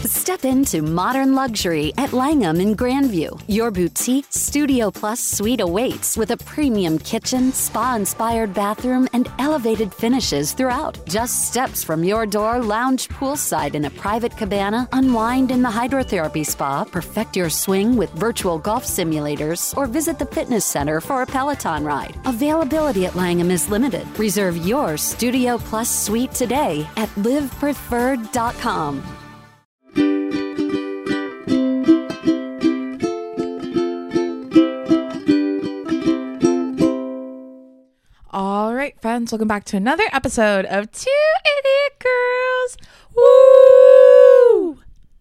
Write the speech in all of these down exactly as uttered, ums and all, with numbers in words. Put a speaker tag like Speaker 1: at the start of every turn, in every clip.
Speaker 1: Step into modern luxury at Langham in Grandview. Your boutique Studio Plus suite awaits with a premium kitchen, spa-inspired bathroom, and elevated finishes throughout. Just steps from your door, lounge poolside in a private cabana, unwind in the hydrotherapy spa, perfect your swing with virtual golf simulators, or visit the fitness center for a Peloton ride. Availability at Langham is limited. Reserve your Studio Plus suite today at live preferred dot com.
Speaker 2: All right, friends, welcome back to another episode of Two Idiot Girls. Woo!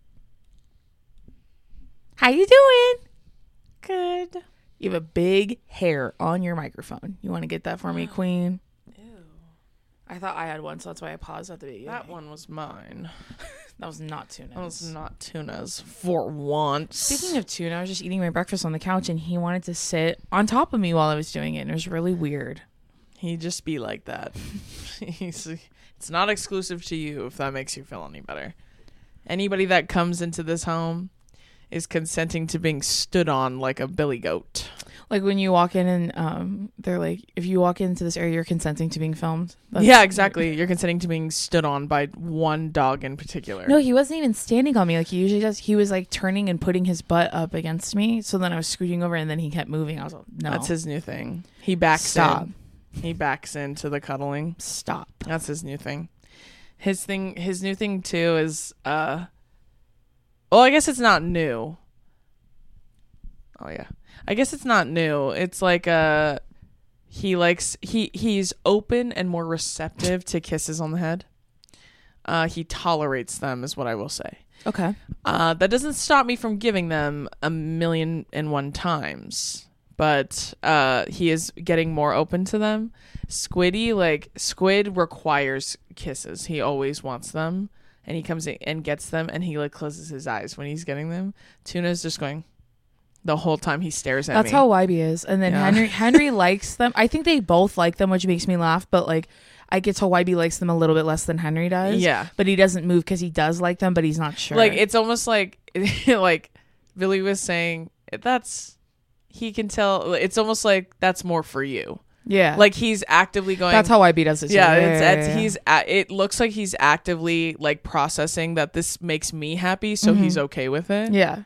Speaker 2: How you doing? Good. You have a big hair on your microphone. You want to get that for me, Queen? Ew. I thought I had one, so that's why I paused at the beginning.
Speaker 3: That one was mine.
Speaker 2: That was not Tuna's.
Speaker 3: That was not Tuna's for once.
Speaker 2: Speaking of Tuna, I was just eating my breakfast on the couch, and he wanted to sit on top of me while I was doing it, and it was really weird.
Speaker 3: He just be like that. He's, it's not exclusive to you, if that makes you feel any better. Anybody that comes into this home is consenting to being stood on like a billy goat.
Speaker 2: Like when you walk in and um, they're like, if you walk into this area, you're consenting to being filmed. That's
Speaker 3: yeah, exactly. You're consenting to being stood on by one dog in particular.
Speaker 2: No, he wasn't even standing on me like he usually does. He was like turning and putting his butt up against me. So then I was scooting over and then he kept moving. I was like, no.
Speaker 3: That's his new thing. He backs
Speaker 2: Stop.
Speaker 3: in. He backs into the cuddling.
Speaker 2: Stop.
Speaker 3: That's his new thing. His thing, his new thing too is, uh, well, I guess it's not new. Oh yeah, I guess it's not new. It's like uh, he likes he he's open and more receptive to kisses on the head. Uh, he tolerates them, is what I will say.
Speaker 2: Okay.
Speaker 3: Uh, that doesn't stop me from giving them a million and one times. But uh, he is getting more open to them. Squiddy, like, Squid requires kisses. He always wants them. And he comes in and gets them. And he, like, closes his eyes when he's getting them. Tuna's just going the whole time he stares at
Speaker 2: That's
Speaker 3: me.
Speaker 2: That's how Y B is. And then
Speaker 3: yeah.
Speaker 2: Henry Henry likes them. I think they both like them, which makes me laugh. But, like, I get how Y B likes them a little bit less than Henry does.
Speaker 3: Yeah.
Speaker 2: But he doesn't move because he does like them, but he's not sure.
Speaker 3: Like, it's almost like, like, Billy was saying, that's... He can tell. It's almost like that's more for you.
Speaker 2: Yeah.
Speaker 3: Like he's actively going.
Speaker 2: That's how Y B does it too.
Speaker 3: Yeah,
Speaker 2: yeah,
Speaker 3: it's,
Speaker 2: yeah,
Speaker 3: it's
Speaker 2: yeah.
Speaker 3: he's. A, it looks like he's actively like processing that this makes me happy, so
Speaker 2: mm-hmm.
Speaker 3: he's okay with it.
Speaker 2: Yeah.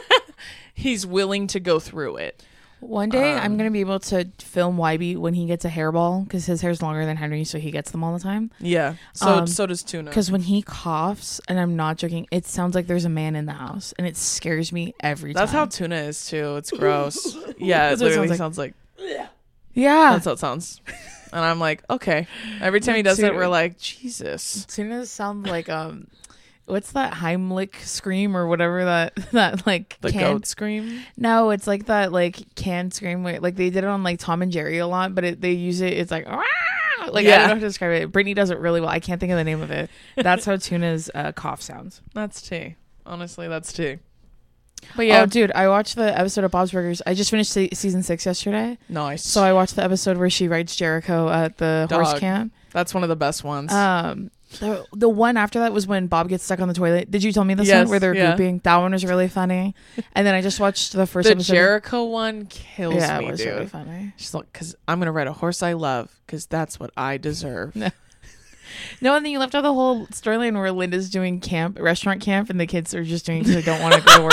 Speaker 3: He's willing to go through it.
Speaker 2: One day
Speaker 3: Um,
Speaker 2: I'm gonna be able to film Y B when he gets a hairball because his hair's longer than Henry, so he gets them all the time.
Speaker 3: Yeah. So
Speaker 2: Um,
Speaker 3: so does Tuna.
Speaker 2: Because when he coughs, and I'm not joking, it sounds like there's a man in the house, and it scares me every
Speaker 3: That's
Speaker 2: time.
Speaker 3: how Tuna is too. It's gross. Yeah, it
Speaker 2: That's what it
Speaker 3: literally
Speaker 2: sounds
Speaker 3: sounds like.
Speaker 2: Yeah.
Speaker 3: That's how it sounds. And I'm like, okay. Every time he does it, we're like, Jesus.
Speaker 2: Tunas sound like um, what's that Heimlich scream or whatever that that like
Speaker 3: The
Speaker 2: canned-
Speaker 3: goat scream.
Speaker 2: No, it's like that like canned scream where like they did it on like Tom and Jerry a lot, but it, they use it. It's like "Rah!" like I
Speaker 3: Yeah.
Speaker 2: don't know how to describe it. Brittany does it really well. I can't think of the name of it. That's how Tuna's uh, cough sounds.
Speaker 3: That's tea. Honestly, that's tea.
Speaker 2: But yeah, oh, dude, I watched the episode of Bob's Burgers. I just finished se- season six yesterday.
Speaker 3: Nice.
Speaker 2: So I watched the episode where she rides Jericho at the
Speaker 3: Dog.
Speaker 2: horse camp.
Speaker 3: That's one of the best ones.
Speaker 2: Um, the, the one after that was when Bob gets stuck on the toilet. Did you tell me this
Speaker 3: Yes,
Speaker 2: one where they're
Speaker 3: yeah.
Speaker 2: gooping? That one was really funny. And then I just watched the first
Speaker 3: the
Speaker 2: episode.
Speaker 3: Jericho one kills
Speaker 2: yeah,
Speaker 3: me,
Speaker 2: it was
Speaker 3: dude.
Speaker 2: really funny.
Speaker 3: She's like, because I'm gonna ride a horse I love, because that's what I deserve.
Speaker 2: No. No, and then you left out the whole storyline where Linda's doing camp, restaurant camp, and the kids are just doing it because they don't want to go to work.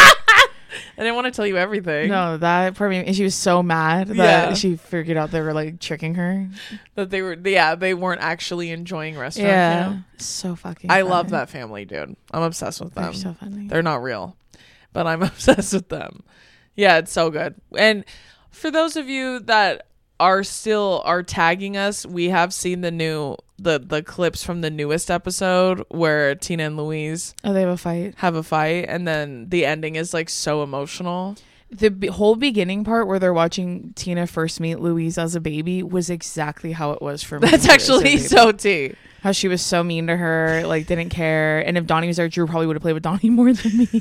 Speaker 3: I didn't want to tell you everything.
Speaker 2: No, that probably, and she was so mad that
Speaker 3: Yeah.
Speaker 2: she figured out they were like tricking her.
Speaker 3: That they were, yeah, they weren't actually enjoying restaurant
Speaker 2: Yeah,
Speaker 3: camp.
Speaker 2: so fucking.
Speaker 3: I
Speaker 2: funny.
Speaker 3: love that family, dude. I'm obsessed with them.
Speaker 2: They're so funny.
Speaker 3: They're not real, but I'm obsessed with them. Yeah, it's so good. And for those of you that are still are tagging us, we have seen the new the the clips from the newest episode where Tina and Louise
Speaker 2: Oh, they have a fight.
Speaker 3: have a fight, and then the ending is like so emotional.
Speaker 2: The be- whole beginning part where they're watching Tina first meet Louise as a baby was exactly how it was for me.
Speaker 3: That's actually so tea.
Speaker 2: How she was so mean to her, like didn't care. And if Donnie was there, Drew probably would have played with Donnie more than me.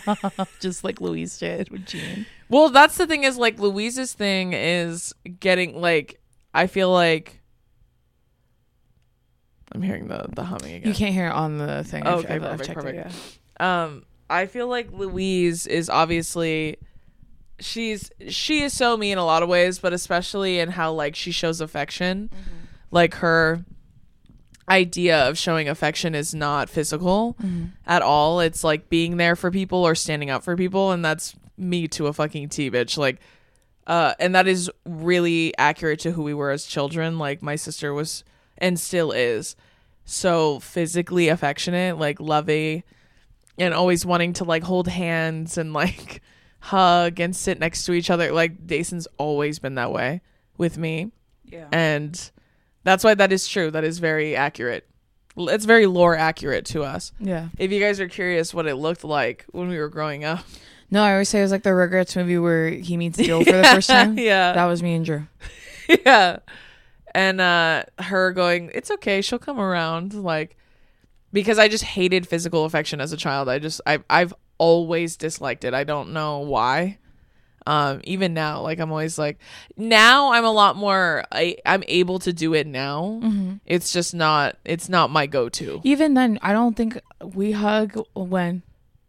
Speaker 2: Just like Louise did with Gene.
Speaker 3: Well, that's the thing is like Louise's thing is getting like I feel like I'm hearing the the humming again.
Speaker 2: You can't hear it on the thing.
Speaker 3: Oh,
Speaker 2: I've-
Speaker 3: okay,
Speaker 2: I've- I've
Speaker 3: perfect,
Speaker 2: checked it,
Speaker 3: perfect. Um, I feel like Louise is obviously she's she is so me in a lot of ways, but especially in how like she shows affection. Mm-hmm. Like her idea of showing affection is not physical mm-hmm. at all. It's like being there for people or standing up for people, and that's me to a fucking T, bitch. Like, uh, and that is really accurate to who we were as children. Like my sister was and still is so physically affectionate, like lovey, and always wanting to like hold hands and like hug and sit next to each other. Like Dason's always been that way with me. Yeah. And that's why that is true. That is very accurate. It's very lore accurate to us.
Speaker 2: Yeah.
Speaker 3: If you guys are curious what it looked like when we were growing up.
Speaker 2: No, I always say it was like the Rugrats movie where he meets Gil for the first time.
Speaker 3: Yeah.
Speaker 2: That was me and Drew.
Speaker 3: Yeah. And uh, her going, it's okay, she'll come around. Like, because I just hated physical affection as a child. I just, I've, I've always disliked it. I don't know why. Um, even now, like I'm always like, now I'm a lot more, I, I'm able to do it now. Mm-hmm. It's just not, it's not my go-to.
Speaker 2: Even then, I don't think we hug when,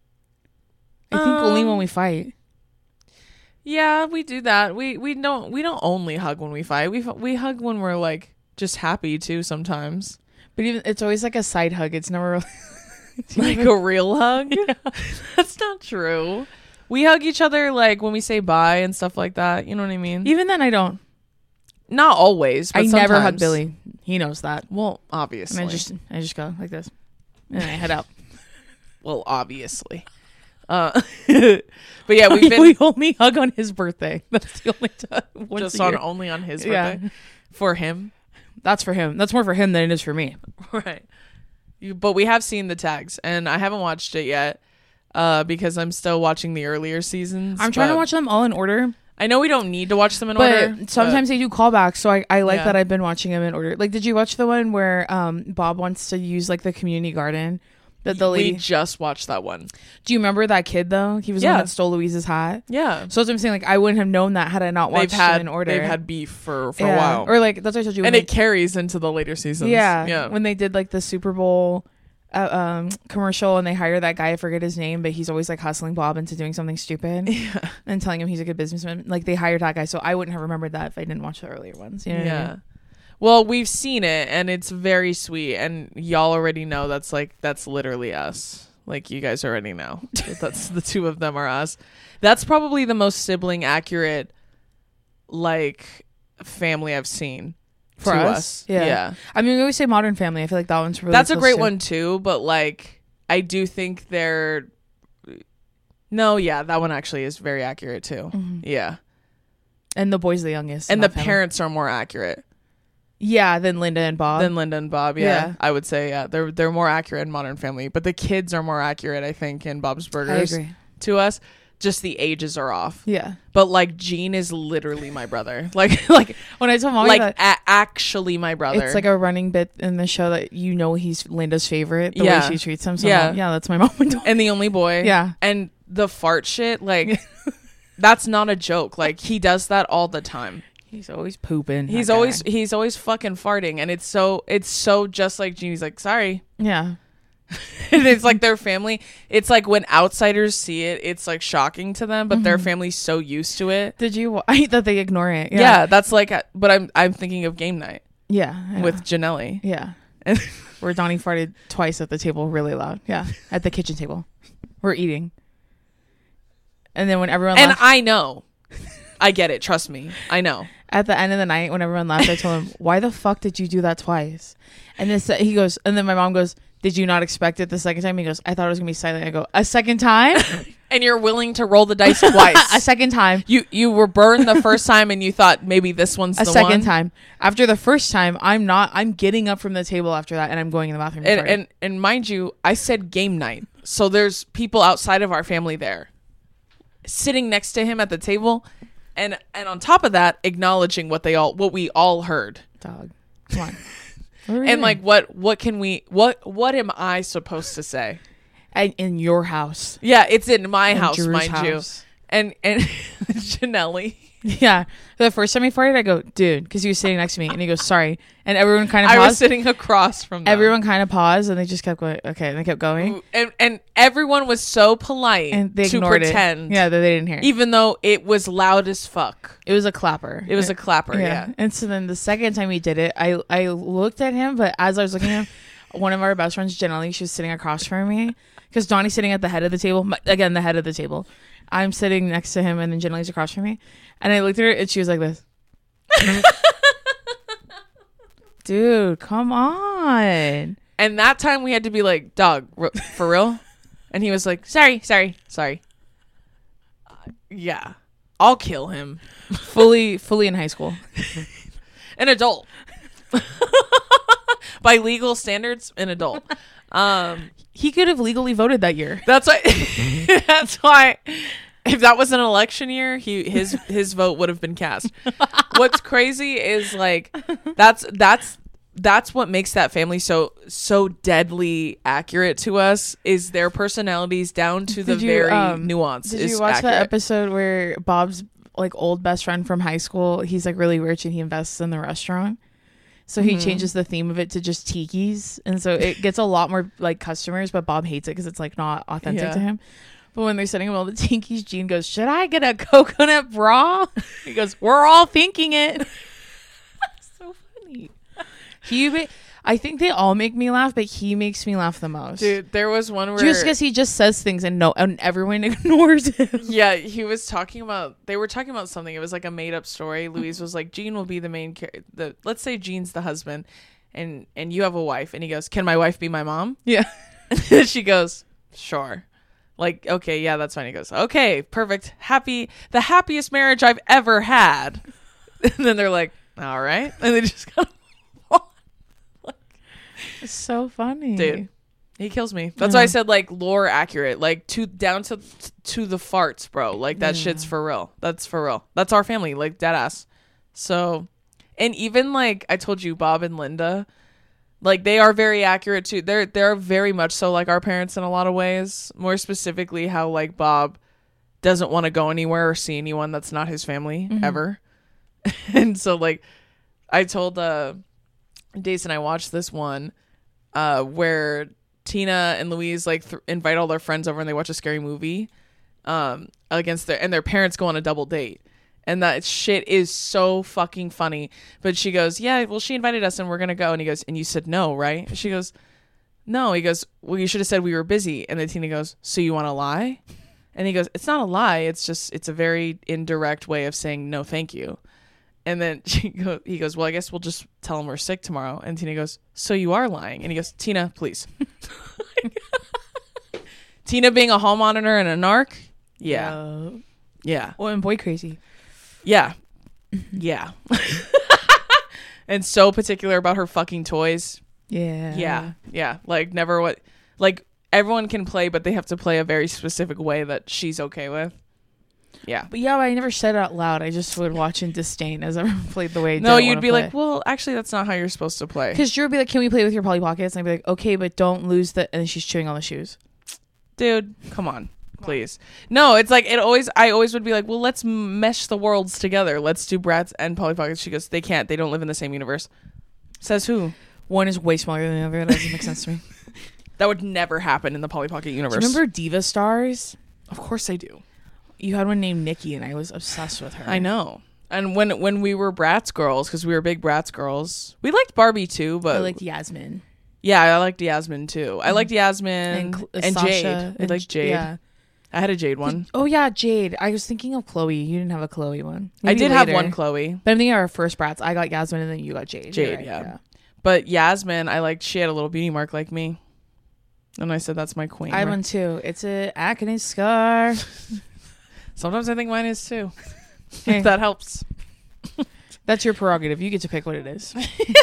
Speaker 2: I think um, only when we fight.
Speaker 3: Yeah, we do that. We, we don't, we don't only hug when we fight. We, we hug when we're like just happy too sometimes.
Speaker 2: But even, it's always like a side hug. It's never
Speaker 3: it's like even, a real hug. Yeah. That's not true. We hug each other like when we say bye and stuff like that. You know what I mean?
Speaker 2: Even then, I don't.
Speaker 3: Not always. But
Speaker 2: I
Speaker 3: sometimes.
Speaker 2: never hug Billy. He knows that.
Speaker 3: Well, obviously.
Speaker 2: And I just, I just go like this, and then I head out.
Speaker 3: Well, obviously. Uh, but yeah, we've been.
Speaker 2: We only hug on his birthday. That's the only time. Once
Speaker 3: just on only on his birthday. Yeah. For him.
Speaker 2: That's for him. That's more for him than it is for me.
Speaker 3: Right. You, but we have seen the tags, and I haven't watched it yet. Uh, because I'm still watching the earlier seasons.
Speaker 2: I'm trying to watch them all in order.
Speaker 3: I know we don't need to watch them in
Speaker 2: but
Speaker 3: order.
Speaker 2: Sometimes
Speaker 3: but
Speaker 2: they do callbacks, so I, I like
Speaker 3: yeah.
Speaker 2: that I've been watching them in order. Like, did you watch the one where um Bob wants to use like the community garden? That the lady.
Speaker 3: We just watched that one.
Speaker 2: Do you remember that kid though? He was
Speaker 3: yeah.
Speaker 2: the one that stole Louise's hat.
Speaker 3: Yeah.
Speaker 2: So that's what I'm saying. Like, I wouldn't have known that had I not watched
Speaker 3: they've had,
Speaker 2: it in order.
Speaker 3: They've had beef for for
Speaker 2: yeah.
Speaker 3: a while,
Speaker 2: or like that's what I told you.
Speaker 3: And
Speaker 2: they,
Speaker 3: it carries into the later seasons.
Speaker 2: Yeah.
Speaker 3: Yeah.
Speaker 2: When they did like the Super Bowl. Uh, um commercial and they hire that guy, I forget his name, but he's always like hustling Bob into doing something stupid yeah. and telling him he's a good businessman. Like they hired that guy, so I wouldn't have remembered that if I didn't watch the earlier ones. You know
Speaker 3: yeah.
Speaker 2: what I mean?
Speaker 3: Well, we've seen it and it's very sweet, and y'all already know that's like that's literally us. Like you guys already know that that's the two of them are us. That's probably the most sibling accurate like family I've seen.
Speaker 2: For
Speaker 3: to
Speaker 2: us?
Speaker 3: us.
Speaker 2: Yeah.
Speaker 3: yeah.
Speaker 2: I mean, we always say Modern Family. I feel like that one's really
Speaker 3: That's a great
Speaker 2: too.
Speaker 3: one too, but like I do think they're No, yeah, that one actually is very accurate too. Mm-hmm. Yeah.
Speaker 2: And the boy's the youngest.
Speaker 3: And the
Speaker 2: family.
Speaker 3: parents are more accurate.
Speaker 2: Yeah, than Linda and Bob.
Speaker 3: Than Linda and Bob, yeah.
Speaker 2: yeah.
Speaker 3: I would say yeah. They're they're more accurate in Modern Family, but the kids are more accurate, I think, in Bob's Burgers.
Speaker 2: I agree.
Speaker 3: To us. Just the ages are off.
Speaker 2: Yeah.
Speaker 3: But like Gene is literally my brother. Like like
Speaker 2: when I told Mommy
Speaker 3: like
Speaker 2: that,
Speaker 3: a- actually my brother.
Speaker 2: It's like a running bit in the show that you know he's Linda's favorite. The
Speaker 3: yeah.
Speaker 2: way she treats him. So
Speaker 3: yeah.
Speaker 2: Mom, yeah, that's my mom.
Speaker 3: And the only boy.
Speaker 2: Yeah.
Speaker 3: And the fart shit, like that's not a joke. Like he does that all the time.
Speaker 2: He's always pooping.
Speaker 3: He's always guy. he's always fucking farting, and it's so it's so just like Gene. He's like, sorry.
Speaker 2: Yeah.
Speaker 3: And it's like their family. It's like when outsiders see it, it's like shocking to them, but mm-hmm. their family's so used to it.
Speaker 2: Did you? I hate that they ignore it.
Speaker 3: Yeah, yeah that's like. But I'm I'm thinking of Game Night.
Speaker 2: Yeah, yeah.
Speaker 3: With Janelli.
Speaker 2: Yeah, where Donnie farted twice at the table, really loud. Yeah, at the kitchen table, we're eating, and then when everyone
Speaker 3: and
Speaker 2: left,
Speaker 3: I know, I get it. Trust me, I know.
Speaker 2: At the end of the night, when everyone left, I told him, "Why the fuck did you do that twice?" And this he goes, and then my mom goes, "Did you not expect it the second time?" He goes, "I thought it was gonna be silent." I go, "A second time?"
Speaker 3: And you're willing to roll the dice twice.
Speaker 2: A second time.
Speaker 3: You you were burned the first time, and you thought maybe this one's
Speaker 2: a
Speaker 3: the
Speaker 2: second
Speaker 3: one.
Speaker 2: time. After the first time, I'm not. I'm getting up from the table after that, and I'm going in the bathroom.
Speaker 3: And and, and mind you, I said game night, so there's people outside of our family there, sitting next to him at the table, and and on top of that, acknowledging what they all what we all heard.
Speaker 2: Dog, come on.
Speaker 3: And like what what can we what what am I supposed to say?
Speaker 2: And in your house.
Speaker 3: Yeah, it's in my
Speaker 2: in
Speaker 3: house,
Speaker 2: Drew's
Speaker 3: mind
Speaker 2: house.
Speaker 3: you. And and Janelli
Speaker 2: Yeah. The first time he farted, I go, dude, because he was sitting next to me, and he goes, sorry. And everyone kind of
Speaker 3: I
Speaker 2: paused.
Speaker 3: was sitting across from them.
Speaker 2: Everyone kind of paused, and they just kept going, okay, and they kept going.
Speaker 3: And, and everyone was so polite
Speaker 2: And they
Speaker 3: to
Speaker 2: ignored
Speaker 3: pretend.
Speaker 2: it. Yeah, that they didn't hear it.
Speaker 3: Even though it was loud as fuck.
Speaker 2: It was a clapper.
Speaker 3: It was a clapper, yeah.
Speaker 2: And so then the second time he did it, I, I looked at him, but as I was looking at him, one of our best friends, Jenny, she was sitting across from me. Because Donnie's sitting at the head of the table. Again, the head of the table. I'm sitting next to him, and then Jenny's across from me. And I looked at her, and she was like this. Dude, come on.
Speaker 3: And that time we had to be like, dog, r- for real? And he was like, sorry, sorry, sorry. Uh, yeah. I'll kill him.
Speaker 2: Fully, fully in high school.
Speaker 3: An adult. By legal standards, an adult. Um,
Speaker 2: He could have legally voted that year.
Speaker 3: that's why. That's why. If that was an election year, he his his vote would have been cast. What's crazy is like that's that's that's what makes that family so so deadly accurate to us is their personalities down to the
Speaker 2: Did you,
Speaker 3: very
Speaker 2: um,
Speaker 3: nuance.
Speaker 2: Did
Speaker 3: is
Speaker 2: you watch
Speaker 3: accurate.
Speaker 2: that episode where Bob's like old best friend from high school, he's like really rich and he invests in the restaurant? So he
Speaker 3: Mm-hmm.
Speaker 2: changes the theme of it to just tiki's. And so it gets a lot more like customers, but Bob hates it because it's like not authentic
Speaker 3: Yeah.
Speaker 2: to him. But when they're setting up all the tiki's, Gene goes, should I get a coconut bra? He goes, we're all thinking it. So funny. He, ma- I think they all make me laugh, but he makes me laugh the most.
Speaker 3: Dude, there was one where
Speaker 2: Just because he just says things and no, and everyone ignores him.
Speaker 3: yeah, he was talking about they were talking about something. It was like a made up story. Louise was like, Gene will be the main char- the let's say Gene's the husband and and you have a wife, and he goes, can my wife be my mom?
Speaker 2: Yeah.
Speaker 3: And she goes, sure. Like, okay, yeah, that's fine. He goes, okay, perfect. Happy the happiest marriage I've ever had. And then they're like, all right. And they just kind of
Speaker 2: It's so funny.
Speaker 3: dude. He kills me. That's
Speaker 2: Yeah.
Speaker 3: why I said like lore accurate, like to down to to the farts, bro. Like that
Speaker 2: Yeah.
Speaker 3: shit's for real. That's for real. That's our family, like dead ass. So, and even like I told you, Bob and Linda, like they are very accurate too. They're they're very much so like our parents in a lot of ways. More specifically, how like Bob doesn't want to go anywhere or see anyone that's not his family ever. And so like I told uh Dace and I watched this one uh where Tina and Louise like th- invite all their friends over and they watch a scary movie um against their and their parents go on a double date, and that shit is so fucking funny. But she goes, yeah, well, she invited us and we're gonna go, and he goes, and you said no, right? And she goes, no. He goes, well, you should have said we were busy. And then Tina goes, so you want to lie? And he goes, it's not a lie, it's just it's a very indirect way of saying no thank you. And then she go, he goes, well, I guess we'll just tell him we're sick tomorrow. And Tina goes, so you are lying? And he goes, Tina, please. Tina being a hall monitor and a narc? Yeah.
Speaker 2: Uh,
Speaker 3: Yeah.
Speaker 2: well, and boy crazy.
Speaker 3: Yeah. Yeah. And so particular about her fucking toys.
Speaker 2: Yeah.
Speaker 3: Yeah. Yeah. Like never what, like everyone can play, but they have to play a very specific way that she's okay with. Yeah.
Speaker 2: But yeah, I never said it out loud. I just would watch in disdain as I played the way. I
Speaker 3: No,
Speaker 2: didn't
Speaker 3: you'd
Speaker 2: wanna
Speaker 3: be
Speaker 2: play.
Speaker 3: like, well, actually, that's not how you're supposed to play.
Speaker 2: Because Drew would be like, can we play with your Polly Pockets? And I'd be like, okay, but don't lose the. And then she's chewing on the shoes.
Speaker 3: Dude, come on, please. No, it's like, it always, I always would be like, well, let's mesh the worlds together. Let's do Bratz and Polly Pockets. She goes, they can't. They don't live in the same universe. Says who?
Speaker 2: One is way smaller than the other. That doesn't make sense to me.
Speaker 3: That would never happen in the Polly Pocket
Speaker 2: Do
Speaker 3: universe.
Speaker 2: you remember Diva Stars?
Speaker 3: Of course I do.
Speaker 2: You had one named Nikki, and I was obsessed with her.
Speaker 3: I know. And when when we were Bratz girls, because we were big Bratz girls, we liked Barbie too, but
Speaker 2: I liked Yasmin.
Speaker 3: yeah, I liked Yasmin too. I liked Yasmin and,
Speaker 2: Cl- uh,
Speaker 3: and
Speaker 2: Sasha
Speaker 3: Jade. I
Speaker 2: and
Speaker 3: liked
Speaker 2: J-
Speaker 3: Jade.
Speaker 2: Yeah.
Speaker 3: I had a Jade one.
Speaker 2: Oh yeah, Jade. I was thinking of Chloe. You didn't have a Chloe one.
Speaker 3: I
Speaker 2: Maybe
Speaker 3: did have
Speaker 2: later.
Speaker 3: one Chloe.
Speaker 2: But I'm thinking of our first Bratz. I got Yasmin, and then you got Jade. You're
Speaker 3: Jade,
Speaker 2: right,
Speaker 3: yeah. But Yasmin, I liked, she had a little beauty mark like me. And I said, that's my queen.
Speaker 2: I have one too. It's a acne scar.
Speaker 3: Sometimes I think mine is too.
Speaker 2: Hey.
Speaker 3: If that helps.
Speaker 2: That's your prerogative. You get to pick what it is.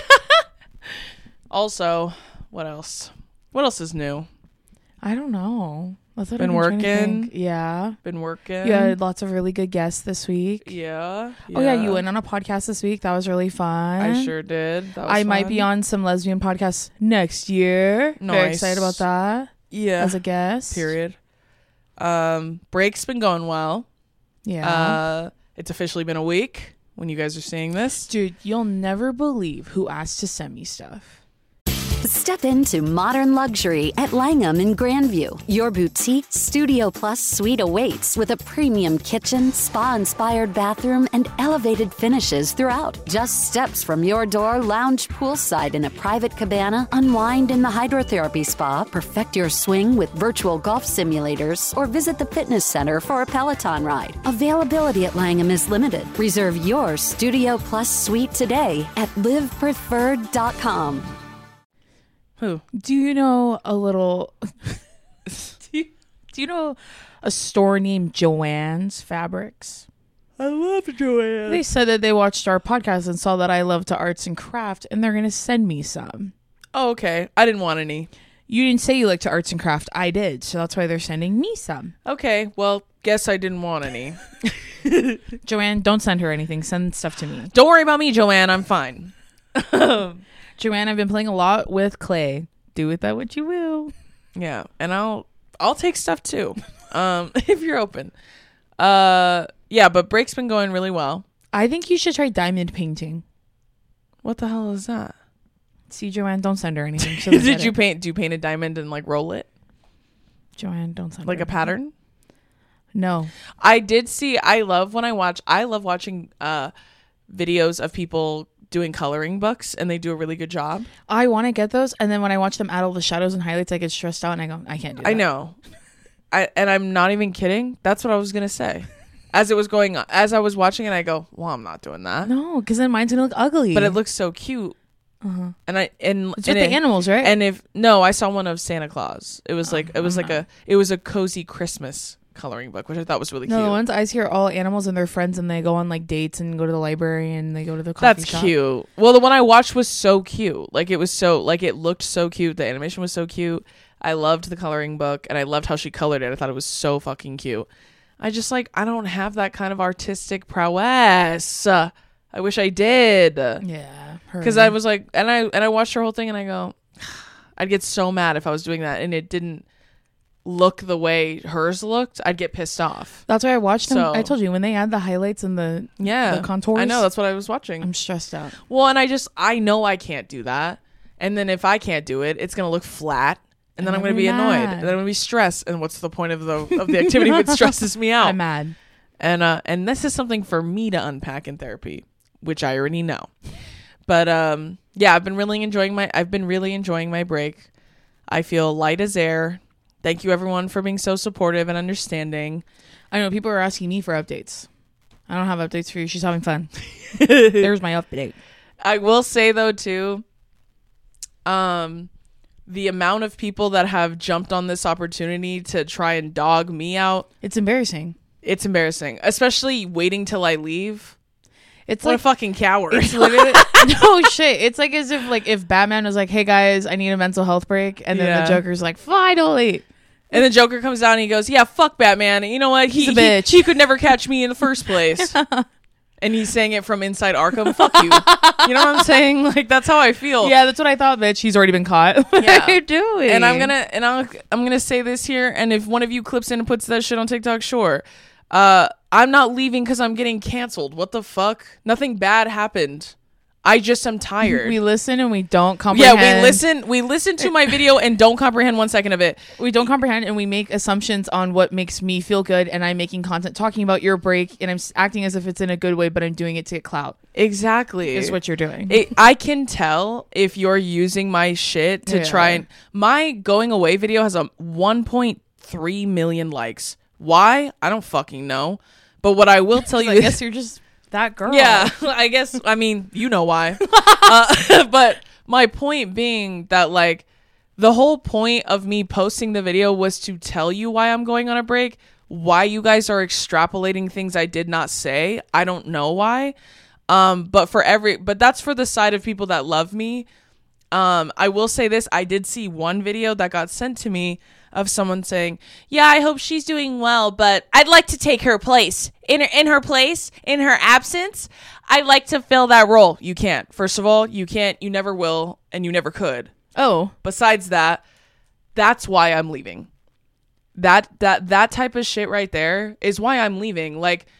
Speaker 3: Also, what else? What else is new?
Speaker 2: I don't know. That's what
Speaker 3: Been
Speaker 2: I've trying to
Speaker 3: working.
Speaker 2: think. Yeah.
Speaker 3: Been working.
Speaker 2: You had lots of really good guests this week.
Speaker 3: Yeah.
Speaker 2: Oh yeah, you went on a podcast this week. That was really fun.
Speaker 3: I sure did. That was
Speaker 2: I might
Speaker 3: fun.
Speaker 2: be on some lesbian podcasts next year. Very
Speaker 3: Nice.
Speaker 2: excited about that
Speaker 3: Yeah.
Speaker 2: as a guest.
Speaker 3: Period. Um, break's been going well.
Speaker 2: Yeah.
Speaker 3: Uh, It's officially been a week when you guys are seeing this.
Speaker 2: Dude, you'll never believe who asked to send me stuff.
Speaker 1: Step into modern luxury at Langham in Grandview. Your boutique Studio Plus suite awaits with a premium kitchen, spa-inspired bathroom, and elevated finishes throughout. Just steps from your door, lounge poolside in a private cabana, unwind in the hydrotherapy spa, perfect your swing with virtual golf simulators, or visit the fitness center for a Peloton ride. Availability at Langham is limited. Reserve your Studio Plus suite today at live preferred dot com.
Speaker 3: Who?
Speaker 2: Do you know a little... do, you, do you know a store named Joann's Fabrics?
Speaker 3: I love Joanne.
Speaker 2: They said that they watched our podcast and saw that I love to arts and craft, and they're going to send me some.
Speaker 3: Oh, okay. I didn't want any.
Speaker 2: You didn't say you like to arts and craft. I did, so that's why they're sending me some.
Speaker 3: Okay, well, guess I didn't want any.
Speaker 2: Joanne, don't send her anything. Send stuff to me.
Speaker 3: Don't worry about me, Joanne. I'm fine.
Speaker 2: Joanne, I've been playing a lot with clay. Do with that what you will.
Speaker 3: Yeah, and I'll I'll take stuff too, um, if you're open. Uh, yeah, but break's been going really well.
Speaker 2: I think you should try diamond painting.
Speaker 3: What the hell is that?
Speaker 2: See, Joanne, don't send her anything. She'll just
Speaker 3: Did
Speaker 2: get
Speaker 3: you
Speaker 2: it.
Speaker 3: paint? Do you paint a diamond and like roll it
Speaker 2: Joanne, don't send
Speaker 3: like
Speaker 2: her
Speaker 3: a pattern?
Speaker 2: No.
Speaker 3: I did see. I love when I watch. I love watching uh videos of people doing coloring books, and they do a really good job.
Speaker 2: I want to get those, and then when I watch them add all the shadows and highlights, I get stressed out, and I go, I can't do that.
Speaker 3: I know. I and I'm not even kidding. That's what I was gonna say. As it was going, as I was watching it, I go, "Well, I'm not doing that."
Speaker 2: No, because then mine's gonna look ugly.
Speaker 3: But it looks so cute. Uh-huh. And I and
Speaker 2: It's
Speaker 3: and
Speaker 2: with
Speaker 3: it,
Speaker 2: the animals, right?
Speaker 3: And if no, I saw one of Santa Claus. It was like it was
Speaker 2: I'm
Speaker 3: like
Speaker 2: not.
Speaker 3: a it was a cozy Christmas coloring book, which I thought was really
Speaker 2: no,
Speaker 3: cute.
Speaker 2: the ones I see are all animals and their friends, and they go on like dates and go to the library and they go to the coffee
Speaker 3: That's
Speaker 2: shop.
Speaker 3: cute. Well, the one I watched was so cute. Like it was so like it looked so cute. The animation was so cute. I loved the coloring book, and I loved how she colored it. I thought it was so fucking cute. I just like I don't have that kind of artistic prowess. Uh, I wish I did.
Speaker 2: Yeah,
Speaker 3: Because I was like, and I and I watched her whole thing, and I go, I'd get so mad if I was doing that, and it didn't look the way hers looked. I'd get pissed off.
Speaker 2: That's why I watched them.
Speaker 3: So-
Speaker 2: I told you when they add the highlights and the
Speaker 3: Yeah,
Speaker 2: the contours.
Speaker 3: I know, that's what I was watching.
Speaker 2: I'm stressed out.
Speaker 3: Well, and I just I know I can't do that, and then if I can't do it, it's gonna look flat, and then I'm
Speaker 2: And
Speaker 3: gonna
Speaker 2: then
Speaker 3: be
Speaker 2: you're
Speaker 3: annoyed,
Speaker 2: mad.
Speaker 3: and then I'm gonna be stressed. And what's the point of the of the activity if it stresses me out?
Speaker 2: I'm mad.
Speaker 3: And uh, and this is something for me to unpack in therapy, which I already know. But um, yeah, I've been really enjoying my I've been really enjoying my break. I feel light as air. Thank you everyone for being so supportive and understanding.
Speaker 2: I know people are asking me for updates. I don't have updates for you. She's having fun. There's my update.
Speaker 3: I will say though too, um, the amount of people that have jumped on this opportunity to try and dog me out,
Speaker 2: It's embarrassing.
Speaker 3: it's embarrassing. Especially waiting till I leave.
Speaker 2: It's
Speaker 3: What
Speaker 2: like
Speaker 3: a fucking coward.
Speaker 2: It's literally no shit. It's like as if like if Batman was like, "Hey guys, I need a mental health break," and then
Speaker 3: Yeah.
Speaker 2: the Joker's like, "Finally."
Speaker 3: And the Joker comes down and he goes, "Yeah, fuck Batman. You know what? He,
Speaker 2: He's a
Speaker 3: he-
Speaker 2: bitch."
Speaker 3: He, could never catch me in the first place." And he's saying it from inside Arkham. Fuck you. You know what I'm saying? Like that's how I feel.
Speaker 2: Yeah, that's what I thought, bitch. He's already been caught. What
Speaker 3: Yeah.
Speaker 2: are you doing?
Speaker 3: And I'm gonna and I'll, I'm gonna say this here. And if one of you clips in and puts that shit on TikTok, sure. Uh, I'm not leaving because I'm getting canceled. What the fuck? Nothing bad happened. I just am tired.
Speaker 2: We listen and we don't
Speaker 3: yeah,
Speaker 2: comprehend.
Speaker 3: we listen. We listen to my video and don't comprehend one second of it.
Speaker 2: We don't comprehend, and we make assumptions on what makes me feel good. And I'm making content talking about your break, and I'm s- acting as if it's in a good way, but I'm doing it to get clout.
Speaker 3: Exactly.
Speaker 2: Is what you're doing.
Speaker 3: It, I can tell if you're using my shit to
Speaker 2: Yeah.
Speaker 3: try and my going away video has a one point three million likes. Why? I don't fucking know. But what I will tell you
Speaker 2: I
Speaker 3: is,
Speaker 2: guess you're just that girl.
Speaker 3: yeah, I guess, I mean, you know why. uh, but my point being that like the whole point of me posting the video was to tell you why I'm going on a break. Why you guys are extrapolating things I did not say, I don't know why. Um, but for every, but that's for the side of people that love me. Um, I will say this. I did see one video that got sent to me of someone saying, yeah, I hope she's doing well, but I'd like to take her place. In her, in her place, in her absence, I'd like to fill that role. You can't. First of all, you can't, you never will, and you never could.
Speaker 2: Oh,
Speaker 3: Besides that, that's why I'm leaving. That that that type of shit right there is why I'm leaving. Like,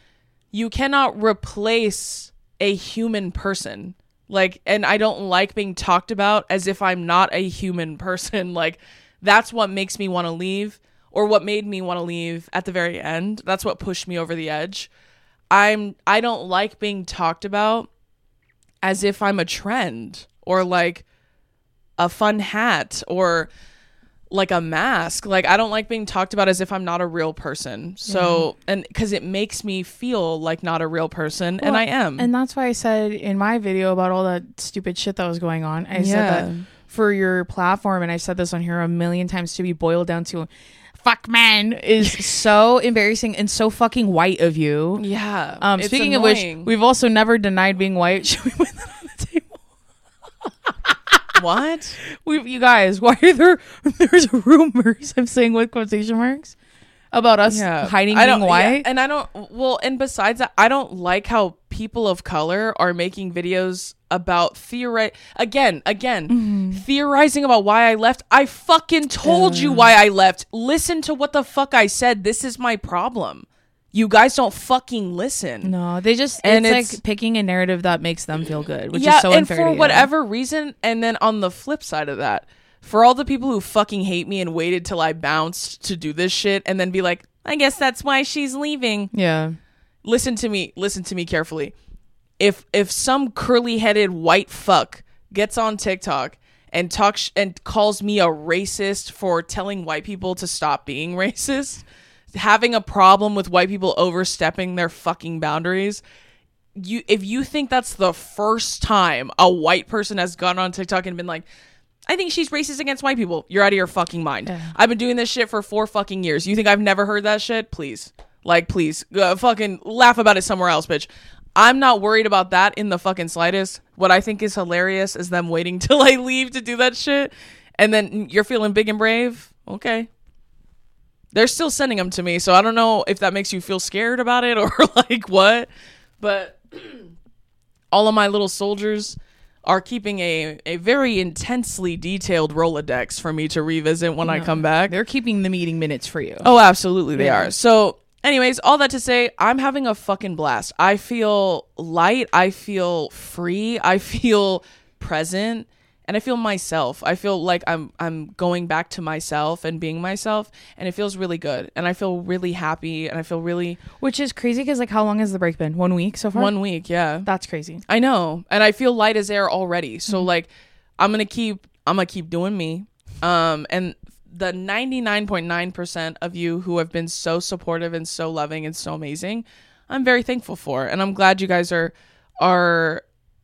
Speaker 3: you cannot replace a human person. Like, and I don't like being talked about as if I'm not a human person. Like, that's what makes me want to leave, or what made me want to leave at the very end. That's what pushed me over the edge. I'm, I don't like being talked about as if I'm a trend, or like a fun hat, or like a mask. Like, I don't like being talked about as if I'm not a real person. So, yeah. And because it makes me feel like not a real person, well, and I am.
Speaker 2: And that's why I said in my video about all that stupid shit that was going on, I yeah. said that for your platform, and I've said this on here a million times, to be boiled down to fuck man is so embarrassing and so fucking white of you.
Speaker 3: Yeah.
Speaker 2: Um, speaking annoying. of which, we've also never denied being white. Should we put that on the table?
Speaker 3: What?
Speaker 2: We, you guys, why are there there's rumors, I'm saying with quotation marks, about us yeah. hiding
Speaker 3: I
Speaker 2: being white?
Speaker 3: Yeah, and I don't, well, and besides that, I don't like how people of color are making videos about theori- again, again, mm-hmm. theorizing about why I left. I fucking told uh. you why I left. Listen to what the fuck I said. This is my problem. You guys don't fucking listen.
Speaker 2: No, they just, and it's, it's like picking a narrative that makes them feel good, which
Speaker 3: yeah,
Speaker 2: is so unfair to you.
Speaker 3: And for whatever reason, and then on the flip side of that, for all the people who fucking hate me and waited till I bounced to do this shit and then be like, I guess that's why she's leaving.
Speaker 2: Yeah.
Speaker 3: Listen to me. Listen to me carefully. If if some curly-headed white fuck gets on TikTok and talks sh- and calls me a racist for telling white people to stop being racist, having a problem with white people overstepping their fucking boundaries, you if you think that's the first time a white person has gone on TikTok and been like, I think she's racist against white people, you're out of your fucking mind. Yeah. I've been doing this shit for four fucking years. You think I've never heard that shit? Please. Like, please. Uh, fucking laugh about it somewhere else, bitch. I'm not worried about that in the fucking slightest. What I think is hilarious is them waiting till I leave to do that shit. And then you're feeling big and brave. Okay. They're still sending them to me, so I don't know if that makes you feel scared about it or like what. But all of my little soldiers are keeping a, a very intensely detailed Rolodex for me to revisit when no, I come back.
Speaker 2: They're keeping the meeting minutes for you.
Speaker 3: Oh, absolutely they
Speaker 2: yeah.
Speaker 3: are. So anyways, all that to say, I'm having a fucking blast. I feel light. I feel free. I feel present. And I feel myself. I feel like I'm I'm going back to myself and being myself. And it feels really good. And I feel really happy. And I feel really...
Speaker 2: Which is crazy because, like, how long has the break been? One week so far?
Speaker 3: One week, yeah.
Speaker 2: That's crazy.
Speaker 3: I know. And I feel light as air already. So, mm-hmm. like, I'm going to keep... I'm going to keep doing me. Um, and the ninety-nine point nine percent of you who have been so supportive and so loving and so amazing, I'm very thankful for. And I'm glad you guys are are...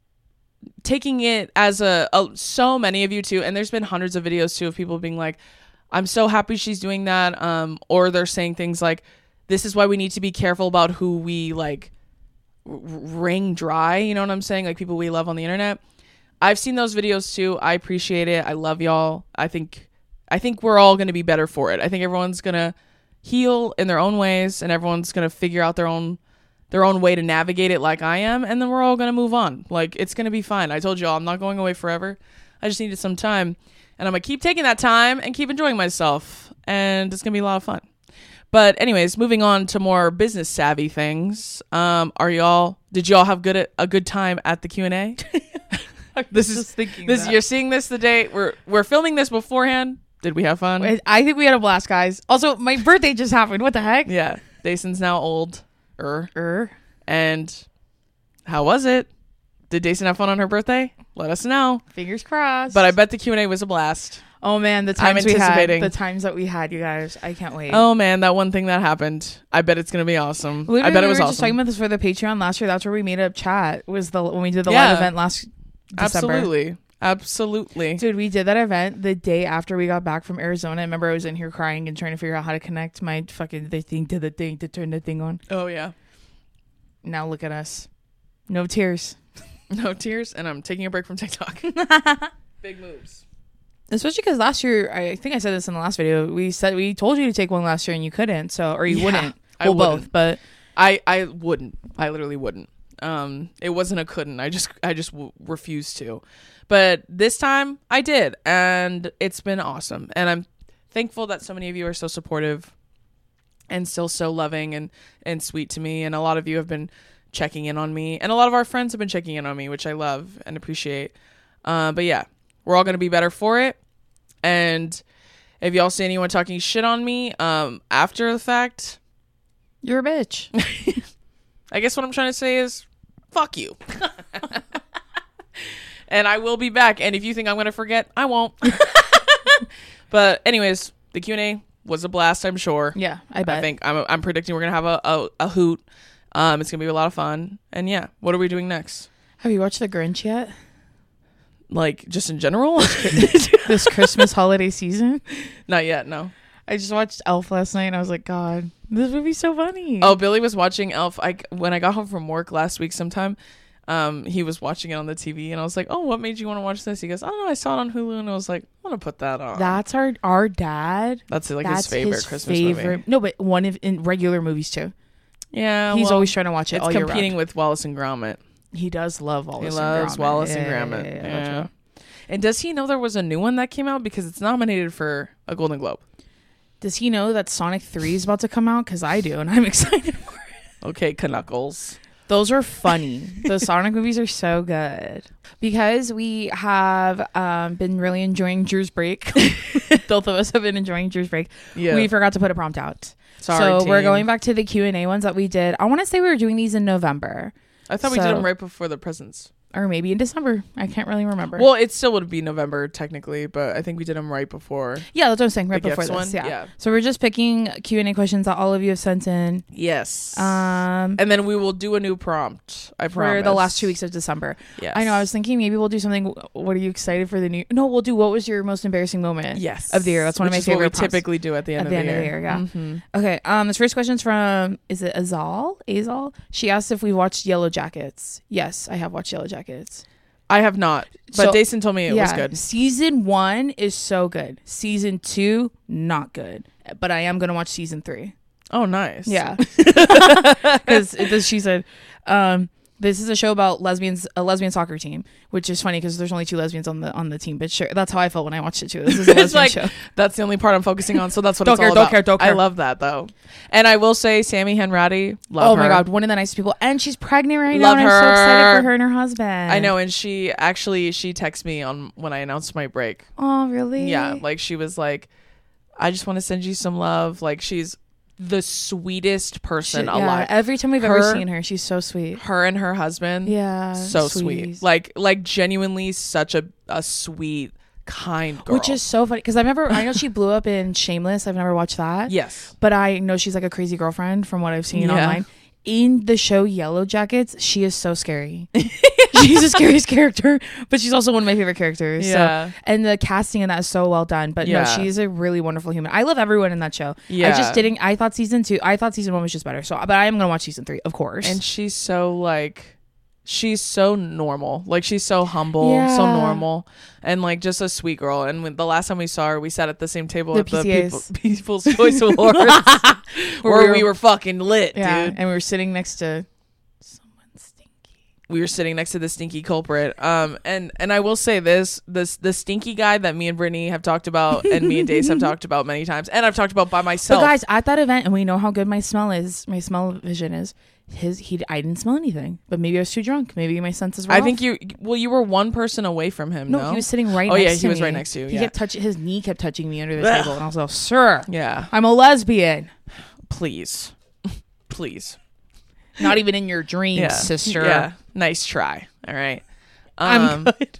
Speaker 3: taking it as a, a so many of you too, and there's been hundreds of videos too of people being like, I'm so happy she's doing that, um or they're saying things like, this is why we need to be careful about who we like r- wring dry, you know what I'm saying, like people we love on the internet. I've seen those videos too. I appreciate it. I love y'all. I think I think we're all going to be better for it. I think everyone's going to heal in their own ways, and everyone's going to figure out their own their own way to navigate it like I am, and then we're all going to move on. Like, it's going to be fine. I told y'all I'm not going away forever. I just needed some time, and I'm going to keep taking that time and keep enjoying myself, and it's going to be a lot of fun. But anyways, moving on to more business savvy things. Um, are y'all, did y'all have good a good time at the Q and A? This is thinking this. That. You're seeing this the day we're we're filming this beforehand. Did we have fun?
Speaker 2: I think we had a blast, guys. Also, my birthday just happened. What the heck?
Speaker 3: Yeah, Dayson's now old. Er.
Speaker 2: Er.
Speaker 3: And how was it? Did Dayson have fun on her birthday? Let us know.
Speaker 2: Fingers crossed.
Speaker 3: But I bet the Q and A was a blast.
Speaker 2: Oh man, the times we had, the times that we had, you guys, I can't wait.
Speaker 3: Oh man, that one thing that happened. I bet it's gonna be awesome.
Speaker 2: Literally,
Speaker 3: I bet it was
Speaker 2: we were
Speaker 3: awesome.
Speaker 2: Just talking about this for the Patreon last year. That's where we made a chat. Was the when we did the yeah. live event last December.
Speaker 3: Absolutely. Absolutely.
Speaker 2: Dude, we did that event the day after we got back from Arizona. I remember I was in here crying and trying to figure out how to connect my fucking the thing to the thing to turn the thing on.
Speaker 3: Oh yeah.
Speaker 2: Now look at us. No tears.
Speaker 3: No tears, and I'm taking a break from TikTok. Big moves.
Speaker 2: Especially because last year, I think I said this in the last video, we said we told you to take one last year and you couldn't, so or you yeah, wouldn't. Well, wouldn't. both, but
Speaker 3: I I wouldn't. I literally wouldn't. Um, it wasn't a couldn't. I just I just w- refused to. But this time I did, and it's been awesome. And I'm thankful that so many of you are so supportive. and still so loving and and sweet to me. And a lot of you have been checking in on me, and a lot of our friends have been checking in on me, which I love and appreciate. Uh, but yeah, we're all gonna be better for it. And if y'all see anyone talking shit on me um, after the fact,
Speaker 2: you're a bitch.
Speaker 3: I guess what I'm trying to say is, fuck you. And I will be back. And if you think I'm gonna forget, I won't. But anyways, the Q and A was a blast, I'm sure.
Speaker 2: Yeah, I bet.
Speaker 3: I think I'm, I'm predicting we're going to have a, a, a hoot. Um, it's going to be a lot of fun. And yeah, what are we doing next?
Speaker 2: Have you watched The Grinch yet?
Speaker 3: Like, just in general?
Speaker 2: This Christmas holiday season?
Speaker 3: Not yet, no.
Speaker 2: I just watched Elf last night and I was like, God, this movie's so funny.
Speaker 3: Oh, Billy was watching Elf. I, when I got home from work last week sometime, um, he was watching it on the T V and I was like, oh, what made you want to watch this? He goes, I don't know, I saw it on Hulu and I was like, I want to put that on.
Speaker 2: That's our our dad.
Speaker 3: That's like
Speaker 2: That's
Speaker 3: his favorite
Speaker 2: his
Speaker 3: Christmas
Speaker 2: favorite,
Speaker 3: movie.
Speaker 2: No, but one of in regular movies too.
Speaker 3: Yeah,
Speaker 2: He's
Speaker 3: well,
Speaker 2: always trying to watch it
Speaker 3: it's
Speaker 2: all year
Speaker 3: competing
Speaker 2: round.
Speaker 3: with Wallace and Gromit.
Speaker 2: He does love Wallace
Speaker 3: He
Speaker 2: and
Speaker 3: loves
Speaker 2: Gromit.
Speaker 3: Wallace
Speaker 2: yeah,
Speaker 3: and Gromit.
Speaker 2: Yeah, yeah, yeah,
Speaker 3: Yeah.
Speaker 2: gotcha.
Speaker 3: And does he know there was a new one that came out? Because it's nominated for a Golden Globe.
Speaker 2: Does he know that Sonic three is about to come out? Because I do, and I'm excited for it.
Speaker 3: Okay, Knuckles.
Speaker 2: Those are funny. Those Sonic movies are so good. Because we have um, been really enjoying Drew's break. Both of us have been enjoying Drew's break.
Speaker 3: Yeah.
Speaker 2: We forgot to put a prompt out.
Speaker 3: Sorry,
Speaker 2: so we're
Speaker 3: team.
Speaker 2: going back to the Q and A ones that we did. I want to say we were doing these in November.
Speaker 3: I thought we
Speaker 2: So-
Speaker 3: did them right before the presents.
Speaker 2: Or maybe in December. I can't really remember.
Speaker 3: Well, it still would be November technically, but I think we did them right before.
Speaker 2: yeah, that's what I'm saying. Right
Speaker 3: the
Speaker 2: before
Speaker 3: gifts
Speaker 2: this.
Speaker 3: one?
Speaker 2: Yeah.
Speaker 3: Yeah.
Speaker 2: So we're just picking Q and A questions that all of you have sent in.
Speaker 3: Yes.
Speaker 2: Um,
Speaker 3: and then we will do a new prompt. I
Speaker 2: for
Speaker 3: promise.
Speaker 2: the last two weeks of December.
Speaker 3: Yes.
Speaker 2: I know. I was thinking maybe we'll do something. What are you excited for the new? No, we'll do. What was your most embarrassing moment?
Speaker 3: Yes.
Speaker 2: Of the year. That's one
Speaker 3: Which
Speaker 2: of my
Speaker 3: is what
Speaker 2: favorite.
Speaker 3: we
Speaker 2: prompts.
Speaker 3: typically do at the end
Speaker 2: At
Speaker 3: of
Speaker 2: the
Speaker 3: the
Speaker 2: end
Speaker 3: year.
Speaker 2: of the year, yeah.
Speaker 3: Mhm.
Speaker 2: Okay. Um, this first question's from is it Azal? Azal? She asked if we watched Yellow Jackets. Yes, I have watched Yellow Jackets.
Speaker 3: I have not, but
Speaker 2: So-
Speaker 3: Dason told me it
Speaker 2: yeah,
Speaker 3: was good.
Speaker 2: Season one is so good. Season two, not good. But I am gonna watch season three.
Speaker 3: Oh, nice.
Speaker 2: Yeah, because she said, um, "This is a show about lesbians, a lesbian soccer team," which is funny because there's only two lesbians on the on the team. But sure, that's how I felt when I watched it too. This is a lesbian
Speaker 3: It's like
Speaker 2: show.
Speaker 3: that's the only part I'm focusing on, so that's what
Speaker 2: Don't
Speaker 3: it's
Speaker 2: care,
Speaker 3: all
Speaker 2: don't
Speaker 3: about.
Speaker 2: care, don't
Speaker 3: I
Speaker 2: care.
Speaker 3: love that though, and I will say Sammy Henratty. Love
Speaker 2: Oh
Speaker 3: her.
Speaker 2: my god, one of the nicest people, and she's pregnant right
Speaker 3: Love
Speaker 2: now. And I'm so excited
Speaker 3: her.
Speaker 2: for her and her husband.
Speaker 3: I know, and she actually she texted me on when I announced my break.
Speaker 2: Oh really?
Speaker 3: Yeah, like she was like, I just want to send you some love. Like she's the sweetest
Speaker 2: She-
Speaker 3: person
Speaker 2: yeah,
Speaker 3: alive.
Speaker 2: every time we've
Speaker 3: Her-
Speaker 2: ever seen her, she's so sweet.
Speaker 3: Her and her husband.
Speaker 2: Yeah,
Speaker 3: So sweet.
Speaker 2: sweet.
Speaker 3: Like like genuinely such a, a sweet, kind girl.
Speaker 2: Which is so funny because I've never. I know she blew up in Shameless. I've never watched that.
Speaker 3: yes.
Speaker 2: But I know she's like a crazy girlfriend from what I've seen
Speaker 3: Yeah.
Speaker 2: online. In the show Yellow Jackets, she is so scary. She's the scariest character, but she's also one of my favorite characters.
Speaker 3: Yeah.
Speaker 2: So, and the casting in that is so well done. But
Speaker 3: Yeah.
Speaker 2: no, she's a really wonderful human. I love everyone in that show. I
Speaker 3: Yeah.
Speaker 2: just didn't. I thought season two. I thought season one was just better. So, but I am gonna watch season three, of course.
Speaker 3: And she's so like she's so normal. Like she's so humble,
Speaker 2: Yeah.
Speaker 3: so normal, and like just a sweet girl. And when the last time we saw her, we sat at the same table
Speaker 2: The
Speaker 3: at the
Speaker 2: P C As.
Speaker 3: People, People's Choice Awards, where we were, fucking lit,
Speaker 2: yeah,
Speaker 3: dude.
Speaker 2: and we were sitting next to someone stinky.
Speaker 3: We were sitting next to the stinky culprit. Um, and and I will say this: this the stinky guy that me and Brittany have talked about, and me and Dace have talked about many times, and I've talked about by myself.
Speaker 2: But guys, at that event, and we know how good my smell is, my smell vision is. His he, I didn't smell anything, but maybe I was too drunk. Maybe my senses were
Speaker 3: I
Speaker 2: off.
Speaker 3: think you. Well, you were one person away from him.
Speaker 2: No,
Speaker 3: No,
Speaker 2: he was sitting right.
Speaker 3: Oh,
Speaker 2: next
Speaker 3: yeah,
Speaker 2: to
Speaker 3: he was
Speaker 2: me.
Speaker 3: right next to you,
Speaker 2: He
Speaker 3: yeah.
Speaker 2: kept touching his knee, kept touching me under the
Speaker 3: Ugh.
Speaker 2: table, and I was like, "Sir,
Speaker 3: Yeah,
Speaker 2: I'm a lesbian."
Speaker 3: please, please.
Speaker 2: Not even in your dreams,
Speaker 3: Yeah,
Speaker 2: sister.
Speaker 3: Yeah, nice try. All right.
Speaker 2: I'm
Speaker 3: Um,
Speaker 2: good.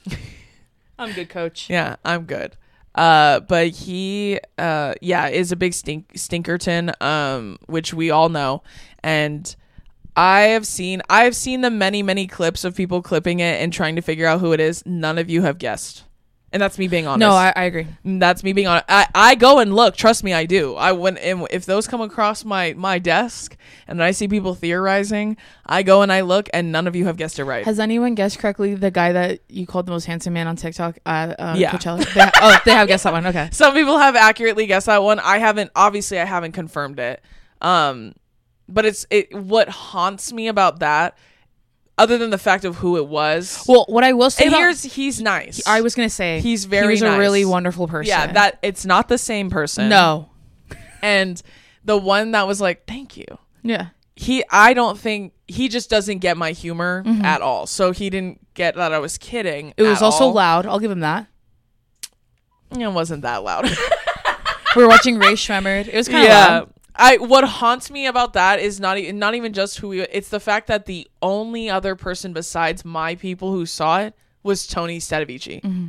Speaker 2: I'm good, coach.
Speaker 3: Yeah, I'm good. Uh, but he, uh, yeah, is a big stink stinkerton, um, which we all know, and I have seen, I have seen the many, many clips of people clipping it and trying to figure out who it is. None of you have guessed, and that's me being honest.
Speaker 2: No, I, I agree.
Speaker 3: That's me being honest. I, I go and look. Trust me, I do. I when and if those come across my my desk and I see people theorizing, I go and I look, and none of you have guessed it right.
Speaker 2: Has anyone guessed correctly the guy that you called the most handsome man on TikTok at uh,
Speaker 3: Yeah.
Speaker 2: Coachella? They ha- oh, they have guessed that one. Okay.
Speaker 3: Some people have accurately guessed that one. I haven't. Obviously, I haven't confirmed it. Um, but it's it. What haunts me about that, other than the fact of who it was.
Speaker 2: Well, what I will say
Speaker 3: and
Speaker 2: about,
Speaker 3: here's he's nice.
Speaker 2: I was gonna say
Speaker 3: He's very
Speaker 2: he was
Speaker 3: nice.
Speaker 2: a really wonderful person.
Speaker 3: Yeah, that it's not the same person.
Speaker 2: no.
Speaker 3: And the one that was like, thank you.
Speaker 2: Yeah.
Speaker 3: He, I don't think, he just doesn't get my humor
Speaker 2: Mm-hmm.
Speaker 3: at all. So he didn't get that I was kidding.
Speaker 2: It was
Speaker 3: at
Speaker 2: also
Speaker 3: all.
Speaker 2: loud. I'll give him that.
Speaker 3: It wasn't that loud.
Speaker 2: We were watching Ray Shremmerd. It was kind of
Speaker 3: yeah.
Speaker 2: loud.
Speaker 3: I what haunts me about that is not e- not even just who we, it's the fact that the only other person besides my people who saw it was Tony Stadovici.
Speaker 2: Mm-hmm.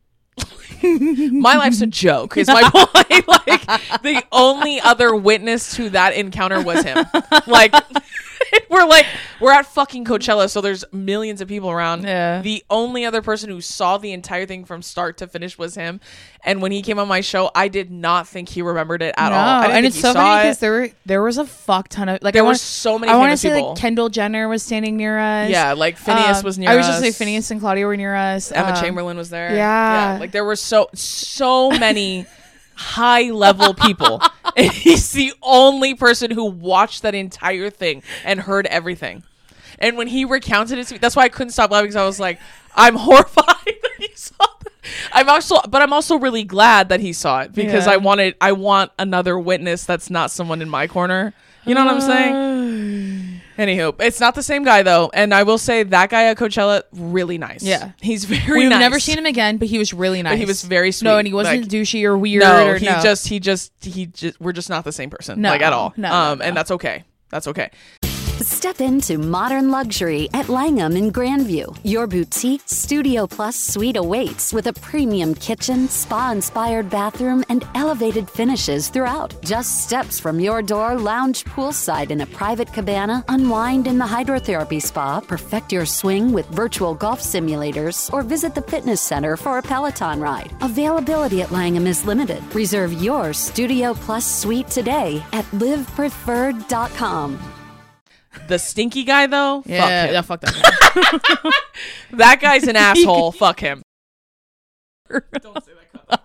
Speaker 3: My life's a joke is my point. Like the only other witness to that encounter was him. Like we're like we're at fucking Coachella, so there's millions of people around.
Speaker 2: Yeah.
Speaker 3: The only other person who saw the entire thing from start to finish was him. And when he came on my show, I did not think he remembered it at
Speaker 2: No,
Speaker 3: all. I didn't
Speaker 2: and
Speaker 3: think
Speaker 2: it's
Speaker 3: he
Speaker 2: so
Speaker 3: saw
Speaker 2: funny
Speaker 3: it.
Speaker 2: because there were there was a fuck ton of like
Speaker 3: There
Speaker 2: I
Speaker 3: were
Speaker 2: wanna,
Speaker 3: so many
Speaker 2: I want to
Speaker 3: famous
Speaker 2: say
Speaker 3: people.
Speaker 2: like Kendall Jenner was standing near us.
Speaker 3: Yeah, like Phineas
Speaker 2: Um,
Speaker 3: was near
Speaker 2: I was just
Speaker 3: us.
Speaker 2: like Phineas and Claudia were near us.
Speaker 3: Emma
Speaker 2: Um,
Speaker 3: Chamberlain was there.
Speaker 2: yeah.
Speaker 3: Like there were so so many high level people. And he's the only person who watched that entire thing and heard everything. And when he recounted it to me, that's why I couldn't stop laughing because I was like, I'm horrified that he saw that. I'm also, but I'm also really glad that he saw it because
Speaker 2: Yeah.
Speaker 3: I wanted, I want another witness that's not someone in my corner. You know what I'm saying? Anywho, it's not the same guy though, and I will say that guy at Coachella really nice.
Speaker 2: Yeah.
Speaker 3: he's very.
Speaker 2: We've
Speaker 3: nice.
Speaker 2: never seen him again, but he was really nice.
Speaker 3: But he was very sweet.
Speaker 2: No, and he wasn't
Speaker 3: Like,
Speaker 2: douchey or weird.
Speaker 3: no,
Speaker 2: or
Speaker 3: he
Speaker 2: no.
Speaker 3: just, he just, he just. We're just not the same person,
Speaker 2: No,
Speaker 3: like at all.
Speaker 2: no,
Speaker 3: um,
Speaker 2: no,
Speaker 3: and
Speaker 2: no.
Speaker 3: that's okay. That's okay.
Speaker 1: Step into modern luxury at Langham in Grandview. Your boutique Studio Plus suite awaits with a premium kitchen, spa-inspired bathroom, and elevated finishes throughout. Just steps from your door, lounge poolside in a private cabana, unwind in the hydrotherapy spa, perfect your swing with virtual golf simulators, or visit the fitness center for a Peloton ride. Availability at Langham is limited. Reserve your Studio Plus suite today at live preferred dot com.
Speaker 3: The stinky guy though,
Speaker 2: yeah,
Speaker 3: fuck him.
Speaker 2: yeah, fuck that guy.
Speaker 3: That guy's an asshole. Fuck him. Don't say that.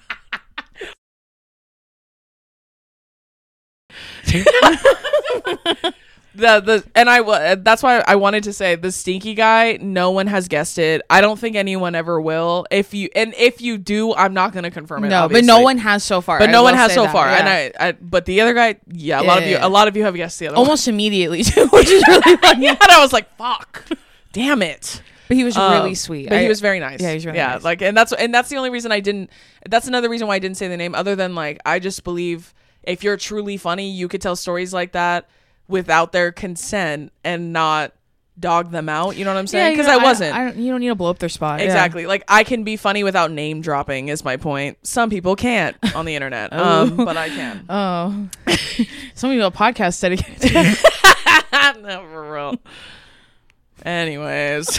Speaker 3: the the and I wa- that's why I wanted to say the stinky guy. No one has guessed it. I don't think anyone ever will. If you and if you do, I'm not going to confirm it.
Speaker 2: No,
Speaker 3: obviously.
Speaker 2: but no one has so far.
Speaker 3: But
Speaker 2: I
Speaker 3: no one
Speaker 2: will
Speaker 3: has
Speaker 2: say
Speaker 3: so
Speaker 2: that,
Speaker 3: far.
Speaker 2: yeah.
Speaker 3: And I, I, but the other guy, yeah, a lot of
Speaker 2: Yeah,
Speaker 3: you,
Speaker 2: yeah.
Speaker 3: a lot of you have guessed the other
Speaker 2: almost
Speaker 3: one.
Speaker 2: immediately too, which is really funny.
Speaker 3: Yeah, and I was like, fuck, damn it.
Speaker 2: But he was
Speaker 3: Um,
Speaker 2: really sweet.
Speaker 3: But
Speaker 2: I-
Speaker 3: he was very nice.
Speaker 2: Yeah, he's really
Speaker 3: yeah,
Speaker 2: nice.
Speaker 3: like, and that's and that's the only reason I didn't. That's another reason why I didn't say the name. Other than like, I just believe if you're truly funny, you could tell stories like that without their consent and not dog them out. You know what I'm saying?
Speaker 2: you
Speaker 3: Because
Speaker 2: know,
Speaker 3: I wasn't.
Speaker 2: I, don't, you don't need to blow up their spot. Yeah.
Speaker 3: Exactly. Like I can be funny without name dropping is my point. Some people can't on the internet. um, but I can.
Speaker 2: Oh, some of you have a podcast dedicated to that.
Speaker 3: No, for real. Anyways.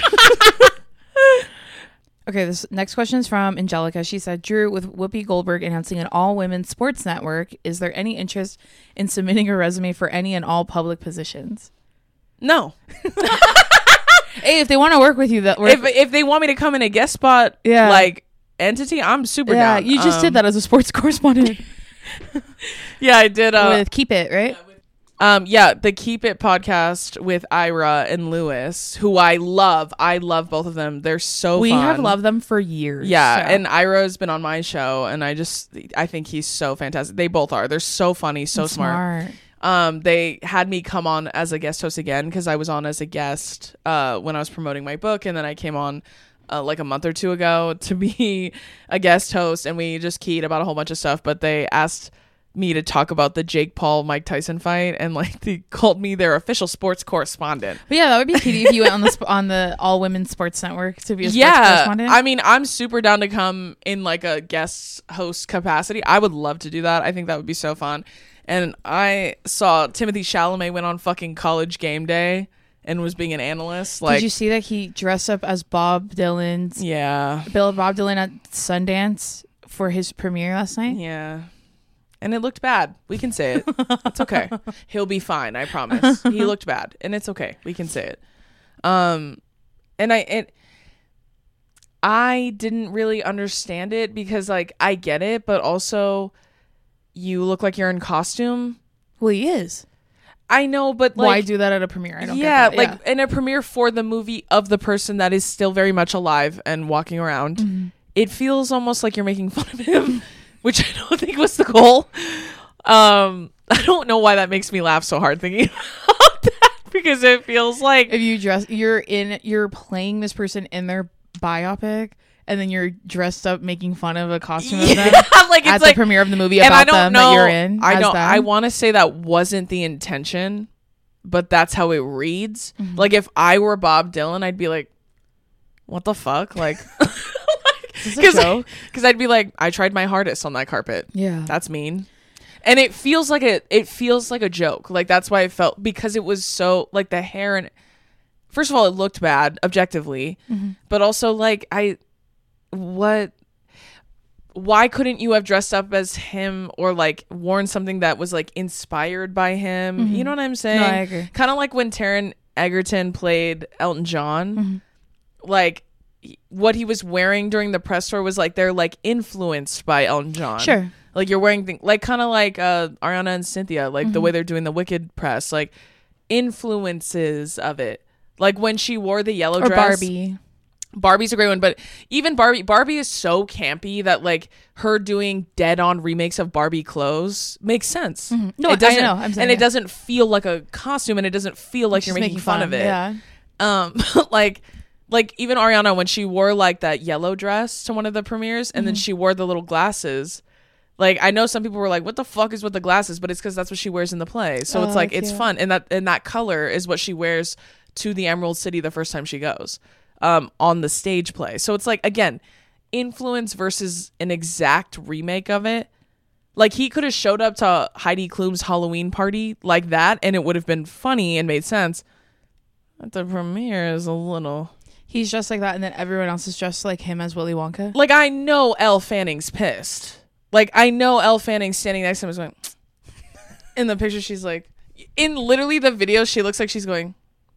Speaker 2: Okay, this next question is from Angelica. She said, Drew, with Whoopi Goldberg announcing an all-women sports network, is there any interest in submitting a resume for any and all public positions?
Speaker 3: No.
Speaker 2: Hey, if they want to work with you, that
Speaker 3: If if they want me to come in a guest spot,
Speaker 2: Yeah.
Speaker 3: like entity, I'm super
Speaker 2: yeah,
Speaker 3: down.
Speaker 2: you just
Speaker 3: Um,
Speaker 2: did that as a sports correspondent
Speaker 3: Yeah, I did. Uh,
Speaker 2: with Keep It, right?
Speaker 3: um, yeah, the Keep It podcast with Ira and Lewis, who I love. I love both of them. They're so
Speaker 2: we
Speaker 3: fun.
Speaker 2: have loved them for years.
Speaker 3: Yeah,
Speaker 2: so.
Speaker 3: and Ira's been on my show, and I just I think he's so fantastic. They both are. They're so funny, so smart.
Speaker 2: smart.
Speaker 3: Um, they had me come on as a guest host again because I was on as a guest uh, when I was promoting my book, and then I came on uh, like a month or two ago to be a guest host, and we just keyed about a whole bunch of stuff. But they asked me to talk about the Jake Paul Mike Tyson fight, and like they called me their official sports correspondent.
Speaker 2: But yeah, that would be cute if you went on the sp- on the all women sports network to be a sports
Speaker 3: Yeah,
Speaker 2: correspondent.
Speaker 3: I mean, I'm super down to come in like a guest host capacity. I would love to do that. I think that would be so fun. And I saw Timothy Chalamet went on fucking College Game Day and was being an analyst. Like,
Speaker 2: Did you see that he dressed up as Bob Dylan's
Speaker 3: yeah,
Speaker 2: Bill Bob Dylan at Sundance for his premiere last night?
Speaker 3: yeah. And it looked bad. We can say it. It's okay. He'll be fine. I promise. He looked bad, and it's okay. We can say it. Um, and I it. I didn't really understand it because like I get it, but also you look like you're in costume.
Speaker 2: Well, he is.
Speaker 3: I know, but like
Speaker 2: Why do that at a premiere? I don't
Speaker 3: yeah,
Speaker 2: get that.
Speaker 3: like in a premiere for the movie of the person that is still very much alive and walking around.
Speaker 2: Mm-hmm.
Speaker 3: It feels almost like you're making fun of him, which I don't think was the goal. Um, I don't know why that makes me laugh so hard thinking about that, because it feels like
Speaker 2: if you dress, you're in, you're playing this person in their biopic, and then you're dressed up making fun of a costume of them
Speaker 3: yeah, like it's
Speaker 2: at
Speaker 3: like,
Speaker 2: the premiere of the movie
Speaker 3: and I
Speaker 2: about
Speaker 3: don't
Speaker 2: them
Speaker 3: know,
Speaker 2: that you're in.
Speaker 3: I
Speaker 2: as
Speaker 3: don't.
Speaker 2: them.
Speaker 3: I want to say that wasn't the intention, but that's how it reads.
Speaker 2: Mm-hmm.
Speaker 3: Like if I were Bob Dylan, I'd be like, "What the fuck?" Like, because I'd be like, "I tried my hardest on that carpet."
Speaker 2: Yeah,
Speaker 3: That's mean. And it feels like a it feels like a joke. Like that's why it felt, because it was so like the hair, and first of all it looked bad objectively,
Speaker 2: mm-hmm.
Speaker 3: but also like I what why couldn't you have dressed up as him, or like worn something that was like inspired by him?
Speaker 2: Mm-hmm.
Speaker 3: You know what I'm saying?
Speaker 2: No, I agree.
Speaker 3: Kind of like when Taron Egerton played Elton John.
Speaker 2: Mm-hmm.
Speaker 3: Like what he was wearing during the press tour was like they're like influenced by Elton John.
Speaker 2: Sure.
Speaker 3: Like you're wearing things like kind of like uh, Ariana and Cynthia, like mm-hmm. the way they're doing the Wicked press, like influences of it. Like when she wore the yellow
Speaker 2: or
Speaker 3: dress.
Speaker 2: Barbie.
Speaker 3: Barbie's a great one, but even Barbie, Barbie is so campy that like her doing dead on remakes of Barbie clothes makes sense.
Speaker 2: Mm-hmm. No,
Speaker 3: it doesn't,
Speaker 2: I know. I'm saying
Speaker 3: and
Speaker 2: it.
Speaker 3: it doesn't feel like a costume, and it doesn't feel like
Speaker 2: She's
Speaker 3: you're making,
Speaker 2: making
Speaker 3: fun,
Speaker 2: fun
Speaker 3: of it.
Speaker 2: yeah.
Speaker 3: Um, like. Like even Ariana, when she wore like that yellow dress to one of the premieres, and mm-hmm. then she wore the little glasses. Like I know some people were like, "What the fuck is with the glasses?" But it's because that's what she wears in the play. So
Speaker 2: oh,
Speaker 3: it's like
Speaker 2: cute.
Speaker 3: it's fun, and that and that color is what she wears to the Emerald City the first time she goes um, on the stage play. So it's like again, influence versus an exact remake of it. Like he could have showed up to Heidi Klum's Halloween party like that, and it would have been funny and made sense. But the premiere is a little.
Speaker 2: He's dressed like that, and then everyone else is dressed like him as Willy Wonka.
Speaker 3: Like, I know Elle Fanning's pissed. Like, I know Elle Fanning's standing next to him is going, in the picture, she's like, in literally the video, she looks like she's going,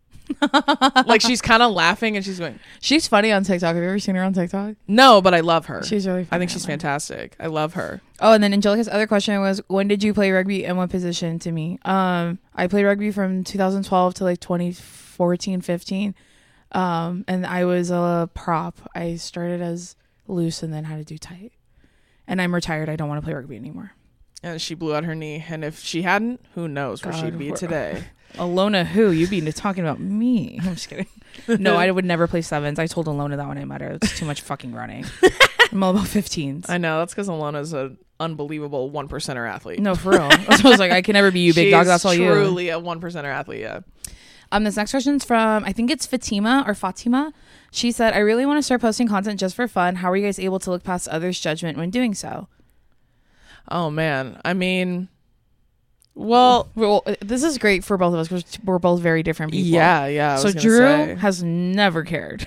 Speaker 3: like, she's kind of laughing, and she's going.
Speaker 2: She's funny on TikTok. Have you ever seen her on TikTok?
Speaker 3: No, but I love her.
Speaker 2: She's really funny.
Speaker 3: I think she's fantastic. I love her.
Speaker 2: Oh, and then Angelica's other question was, when did you play rugby and what position to me? Um, I played rugby from two thousand twelve to like twenty fourteen, fifteen. Um, and I was a prop. I started as loose and then had to do tight. And I'm retired. I don't want to play rugby anymore.
Speaker 3: And she blew out her knee. And if she hadn't, who knows where
Speaker 2: God,
Speaker 3: she'd be today.
Speaker 2: Alona who? You'd be talking about me. I'm just kidding. No, I would never play sevens. I told Alona that when I met her. It's too much fucking running. I'm all about fifteens.
Speaker 3: I know. That's because Alona's an unbelievable one percenter athlete.
Speaker 2: No, for real. I was like, I can never be you, big
Speaker 3: she
Speaker 2: dog. That's all you.
Speaker 3: Truly a one percenter athlete, yeah.
Speaker 2: Um, this next question's from, I think it's Fatima or Fatima. She said, I really want to start posting content just for fun. How are you guys able to look past others' judgment when doing so?
Speaker 3: Oh, man. I mean, well,
Speaker 2: well this is great for both of us because we're both very different people.
Speaker 3: Yeah, yeah. I
Speaker 2: so
Speaker 3: was gonna
Speaker 2: Drew
Speaker 3: say.
Speaker 2: has never cared.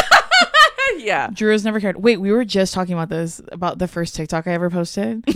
Speaker 3: Yeah.
Speaker 2: Drew has never cared. Wait, we were just talking about this, about the first TikTok I ever posted.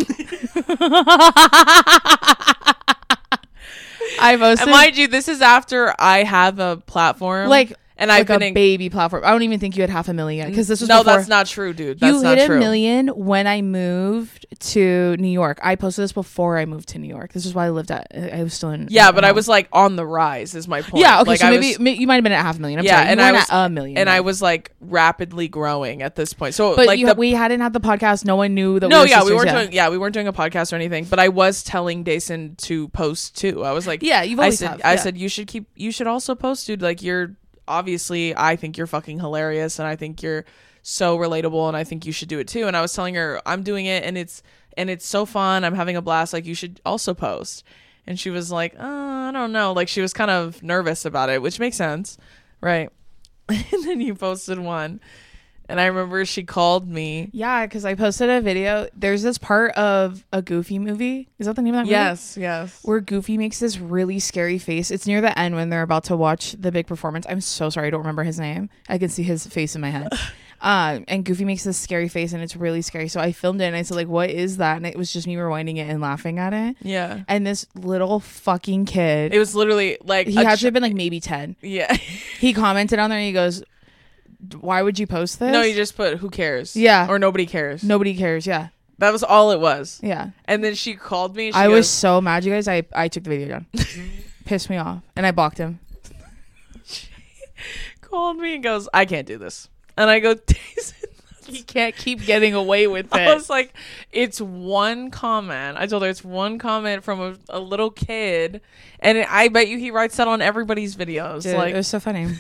Speaker 2: I posted.
Speaker 3: And mind you, this is after I have a platform,
Speaker 2: like,
Speaker 3: and
Speaker 2: like
Speaker 3: I've been
Speaker 2: a
Speaker 3: in-
Speaker 2: baby platform. I don't even think you had half a million because this was
Speaker 3: no,
Speaker 2: before.
Speaker 3: that's not true, dude. That's
Speaker 2: you
Speaker 3: not
Speaker 2: hit
Speaker 3: true.
Speaker 2: a million when I moved to New York. I posted this before I moved to New York. This is why I lived at. I was still in.
Speaker 3: Yeah,
Speaker 2: in
Speaker 3: but I
Speaker 2: home.
Speaker 3: was like on the rise. Is my point.
Speaker 2: Yeah. Okay.
Speaker 3: Like,
Speaker 2: so
Speaker 3: I
Speaker 2: maybe
Speaker 3: was,
Speaker 2: may- you might have been at half a million. I'm
Speaker 3: yeah,
Speaker 2: sorry.
Speaker 3: and
Speaker 2: you
Speaker 3: I
Speaker 2: weren't
Speaker 3: was
Speaker 2: at a million.
Speaker 3: and
Speaker 2: though.
Speaker 3: I was like rapidly growing at this point. So
Speaker 2: But
Speaker 3: like
Speaker 2: you,
Speaker 3: the,
Speaker 2: we hadn't had the podcast. No one knew that.
Speaker 3: no,
Speaker 2: we were
Speaker 3: yeah, we
Speaker 2: sisters
Speaker 3: weren't
Speaker 2: yet.
Speaker 3: doing. Yeah, we weren't doing a podcast or anything. But I was telling Dason to post too. I was like,
Speaker 2: Yeah, you've
Speaker 3: I
Speaker 2: always
Speaker 3: said,
Speaker 2: have,
Speaker 3: I
Speaker 2: yeah.
Speaker 3: said you should keep. You should also post, dude. Like you're. Obviously, I think you're fucking hilarious, and I think you're so relatable, and I think you should do it too. And I was telling her I'm doing it, and it's and it's so fun. I'm having a blast. Like you should also post. And she was like, oh, I don't know. Like she was kind of nervous about it, which makes sense, right? And then you posted one, and I remember she called me.
Speaker 2: Yeah, because I posted a video. There's this part of a Goofy movie. Is that the name of that movie?
Speaker 3: Yes, yes.
Speaker 2: Where Goofy makes this really scary face. It's near the end when they're about to watch the big performance. I'm so sorry, I don't remember his name. I can see his face in my head. um, and Goofy makes this scary face, and it's really scary. So I filmed it, and I said, like, what is that? And it was just me rewinding it and laughing at it.
Speaker 3: Yeah.
Speaker 2: And this little fucking kid,
Speaker 3: It was literally like
Speaker 2: he
Speaker 3: a
Speaker 2: had
Speaker 3: ch-
Speaker 2: to have been like maybe ten.
Speaker 3: Yeah.
Speaker 2: He commented on there, and he goes, why would you post this?
Speaker 3: No, you just put who cares?
Speaker 2: Yeah.
Speaker 3: Or nobody cares.
Speaker 2: Nobody cares. Yeah.
Speaker 3: That was all it was.
Speaker 2: Yeah.
Speaker 3: And then she called me. And she
Speaker 2: I
Speaker 3: goes,
Speaker 2: was so mad, you guys. I, I took the video down. Pissed me off. And I blocked him.
Speaker 3: called me and goes, I can't do this. And I go, Dason,
Speaker 2: You can't keep getting away with it.
Speaker 3: I was like, it's one comment. I told her it's one comment from a, a little kid, and it, I bet you he writes that on everybody's videos.
Speaker 2: Dude,
Speaker 3: like,
Speaker 2: it was so funny.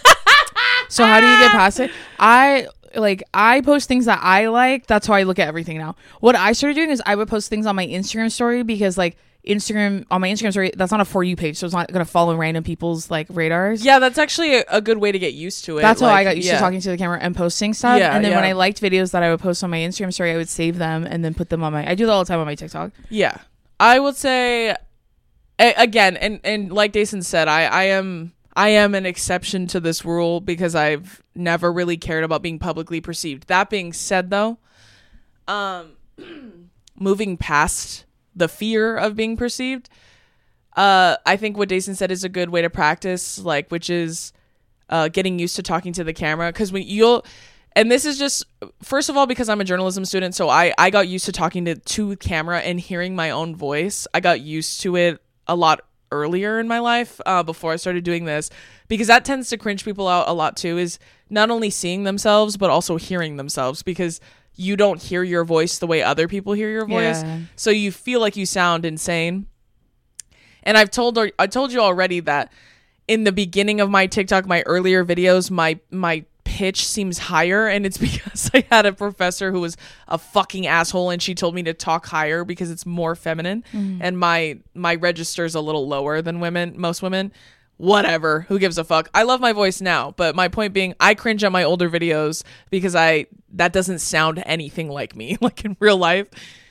Speaker 2: So how do you get past it? I like I post things that I like. That's how I look at everything now. What I started doing is I would post things on my Instagram story because like Instagram on my Instagram story, that's not a For You page, so it's not gonna follow random people's like radars.
Speaker 3: yeah, that's actually a, a good way to get used to it.
Speaker 2: That's
Speaker 3: like,
Speaker 2: how I got used
Speaker 3: yeah.
Speaker 2: to talking to the camera and posting stuff.
Speaker 3: Yeah,
Speaker 2: and then when
Speaker 3: yeah.
Speaker 2: I liked videos that I would post on my Instagram story, I would save them and then put them on my. I do that all the time on my TikTok.
Speaker 3: Yeah, I would say a- again, and and like Dason said, I I am. I am an exception to this rule because I've never really cared about being publicly perceived. That being said, though, um, moving past the fear of being perceived, uh, I think what Dason said is a good way to practice, like, which is uh, getting used to talking to the camera. Because when you'll, and this is just, first of all, because I'm a journalism student, so I, I got used to talking to, to camera and hearing my own voice. I got used to it a lot earlier in my life uh, before I started doing this, because that tends to cringe people out a lot too, is not only seeing themselves but also hearing themselves, because you don't hear your voice the way other people hear your voice.
Speaker 2: Yeah.
Speaker 3: So you feel like you sound insane. And I've told I told you already that in the beginning of my TikTok, my earlier videos, my my pitch seems higher, and it's because I had a professor who was a fucking asshole, and she told me to talk higher because it's more feminine, mm. and my my register's a little lower than women, most women. Whatever, who gives a fuck? I love my voice now, but my point being, I cringe at my older videos because I that doesn't sound anything like me, like in real life.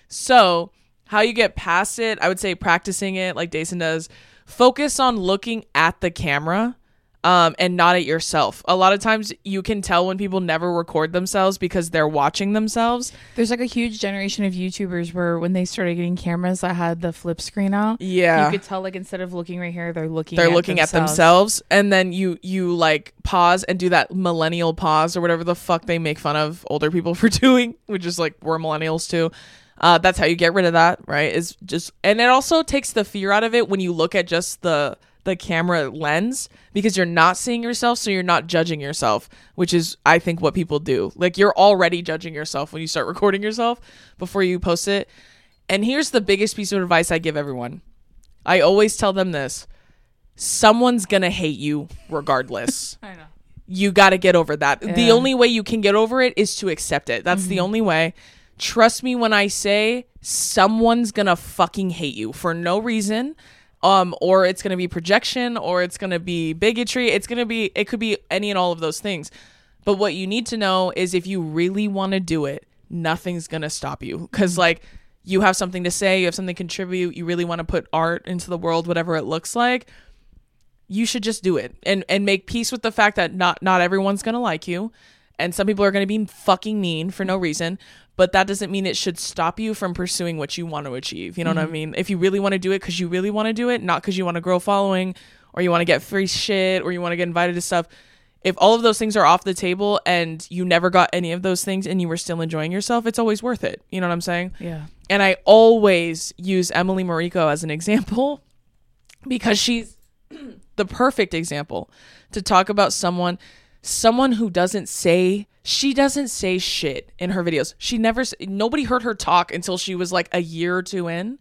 Speaker 3: So how you get past it, I would say practicing it like Dason does. Focus on looking at the camera. Um, and not at yourself. A lot of times you can tell when people never record themselves because they're watching themselves.
Speaker 2: There's like a huge generation of YouTubers where when they started getting cameras that had the flip screen out,
Speaker 3: yeah,
Speaker 2: you could tell like instead of looking right here, they're looking
Speaker 3: they're
Speaker 2: at
Speaker 3: looking
Speaker 2: themselves.
Speaker 3: at themselves, and then you you like pause and do that millennial pause or whatever the fuck they make fun of older people for doing, which is like we're millennials too. Uh, that's how you get rid of that, right? Is just, and it also takes the fear out of it when you look at just the the camera lens, because you're not seeing yourself, so you're not judging yourself, which is I think what people do. Like, you're already judging yourself when you start recording yourself before you post it. And here's the biggest piece of advice I give everyone. I always tell them this: someone's gonna hate you regardless.
Speaker 2: I know.
Speaker 3: You got to get over that.
Speaker 2: Yeah.
Speaker 3: The only way you can get over it is to accept it. That's mm-hmm. the only way. Trust me when I say someone's gonna fucking hate you for no reason. Um, or it's going to be projection, or it's going to be bigotry. It's going to be, it could be any and all of those things. But what you need to know is if you really want to do it, nothing's going to stop you. Because, like, you have something to say, you have something to contribute, you really want to put art into the world, whatever it looks like, you should just do it. And and make peace with the fact that not, not everyone's going to like you. And some people are going to be fucking mean for no reason. But that doesn't mean it should stop you from pursuing what you want to achieve. You know mm-hmm. what I mean? If you really want to do it because you really want to do it, not because you want to grow following or you want to get free shit or you want to get invited to stuff. If all of those things are off the table and you never got any of those things and you were still enjoying yourself, it's always worth it. You know what I'm saying?
Speaker 2: Yeah.
Speaker 3: And I always use Emily Mariko as an example because she's the perfect example to talk about someone... Someone who doesn't say, she doesn't say shit in her videos. She never, nobody heard her talk until she was like a year or two in.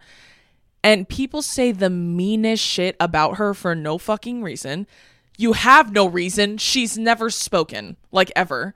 Speaker 3: And people say the meanest shit about her for no fucking reason. You have no reason. She's never spoken, like ever.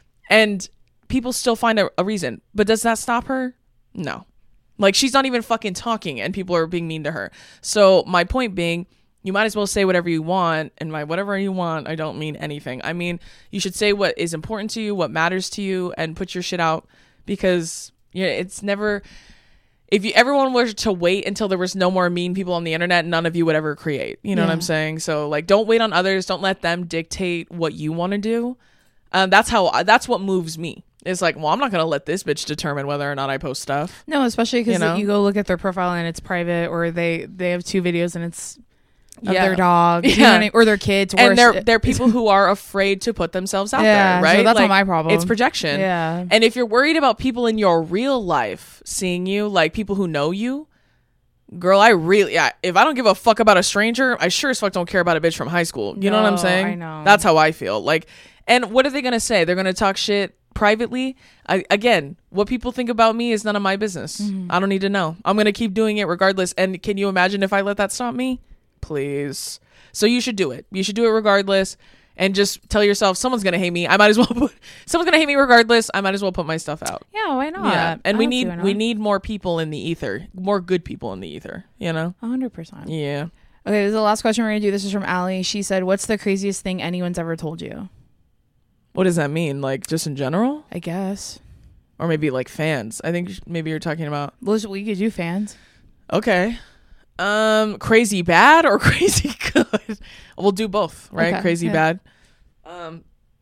Speaker 3: And people still find a, a reason. But does that stop her? No. Like, she's not even fucking talking and people are being mean to her. So my point being, you might as well say whatever you want, and by whatever you want, I don't mean anything. I mean, you should say what is important to you, what matters to you, and put your shit out, because you know, it's never... If you everyone were to wait until there was no more mean people on the internet, none of you would ever create. You know yeah. what I'm saying? So, like, don't wait on others. Don't let them dictate what you want to do. Um, that's how. That's what moves me. It's like, well, I'm not going to let this bitch determine whether or not I post stuff.
Speaker 2: No, especially because you, know?
Speaker 3: you
Speaker 2: go look at their profile and it's private, or they, they have two videos and it's... of
Speaker 3: yeah.
Speaker 2: their dog,
Speaker 3: yeah.
Speaker 2: you know what I mean? Or their kids,
Speaker 3: and they're they're people who are afraid to put themselves out
Speaker 2: yeah,
Speaker 3: there, right?
Speaker 2: So that's
Speaker 3: like,
Speaker 2: not my problem.
Speaker 3: It's projection.
Speaker 2: Yeah.
Speaker 3: And if you're worried about people in your real life seeing you, like people who know you, girl, I really, yeah, if I don't give a fuck about a stranger, I sure as fuck don't care about a bitch from high school. You
Speaker 2: no,
Speaker 3: know what I'm saying?
Speaker 2: I know.
Speaker 3: That's how I feel. Like, and what are they gonna say? They're gonna talk shit privately, I, again, what people think about me is none of my business. Mm-hmm. I don't need to know. I'm going to keep doing it regardless. And can you imagine if I let that stop me? Please. So you should do it. You should do it regardless. And just tell yourself, someone's going to hate me. I might as well put, someone's going to hate me regardless. I might as well put my stuff out.
Speaker 2: Yeah, why not?
Speaker 3: Yeah. And
Speaker 2: I
Speaker 3: we need we need more people in the ether. More good people in the ether, you know?
Speaker 2: one hundred percent.
Speaker 3: Yeah.
Speaker 2: Okay, this is the last question we're going to do. This is from Allie. She said, what's the craziest thing anyone's ever told you?
Speaker 3: What does that mean? Like, just in general?
Speaker 2: I guess.
Speaker 3: Or maybe, like, fans. I think maybe you're talking about...
Speaker 2: Well, we could do fans.
Speaker 3: Okay. Um, crazy bad or crazy good? We'll do both, right?
Speaker 2: Okay,
Speaker 3: Crazy
Speaker 2: yeah.
Speaker 3: bad. Um,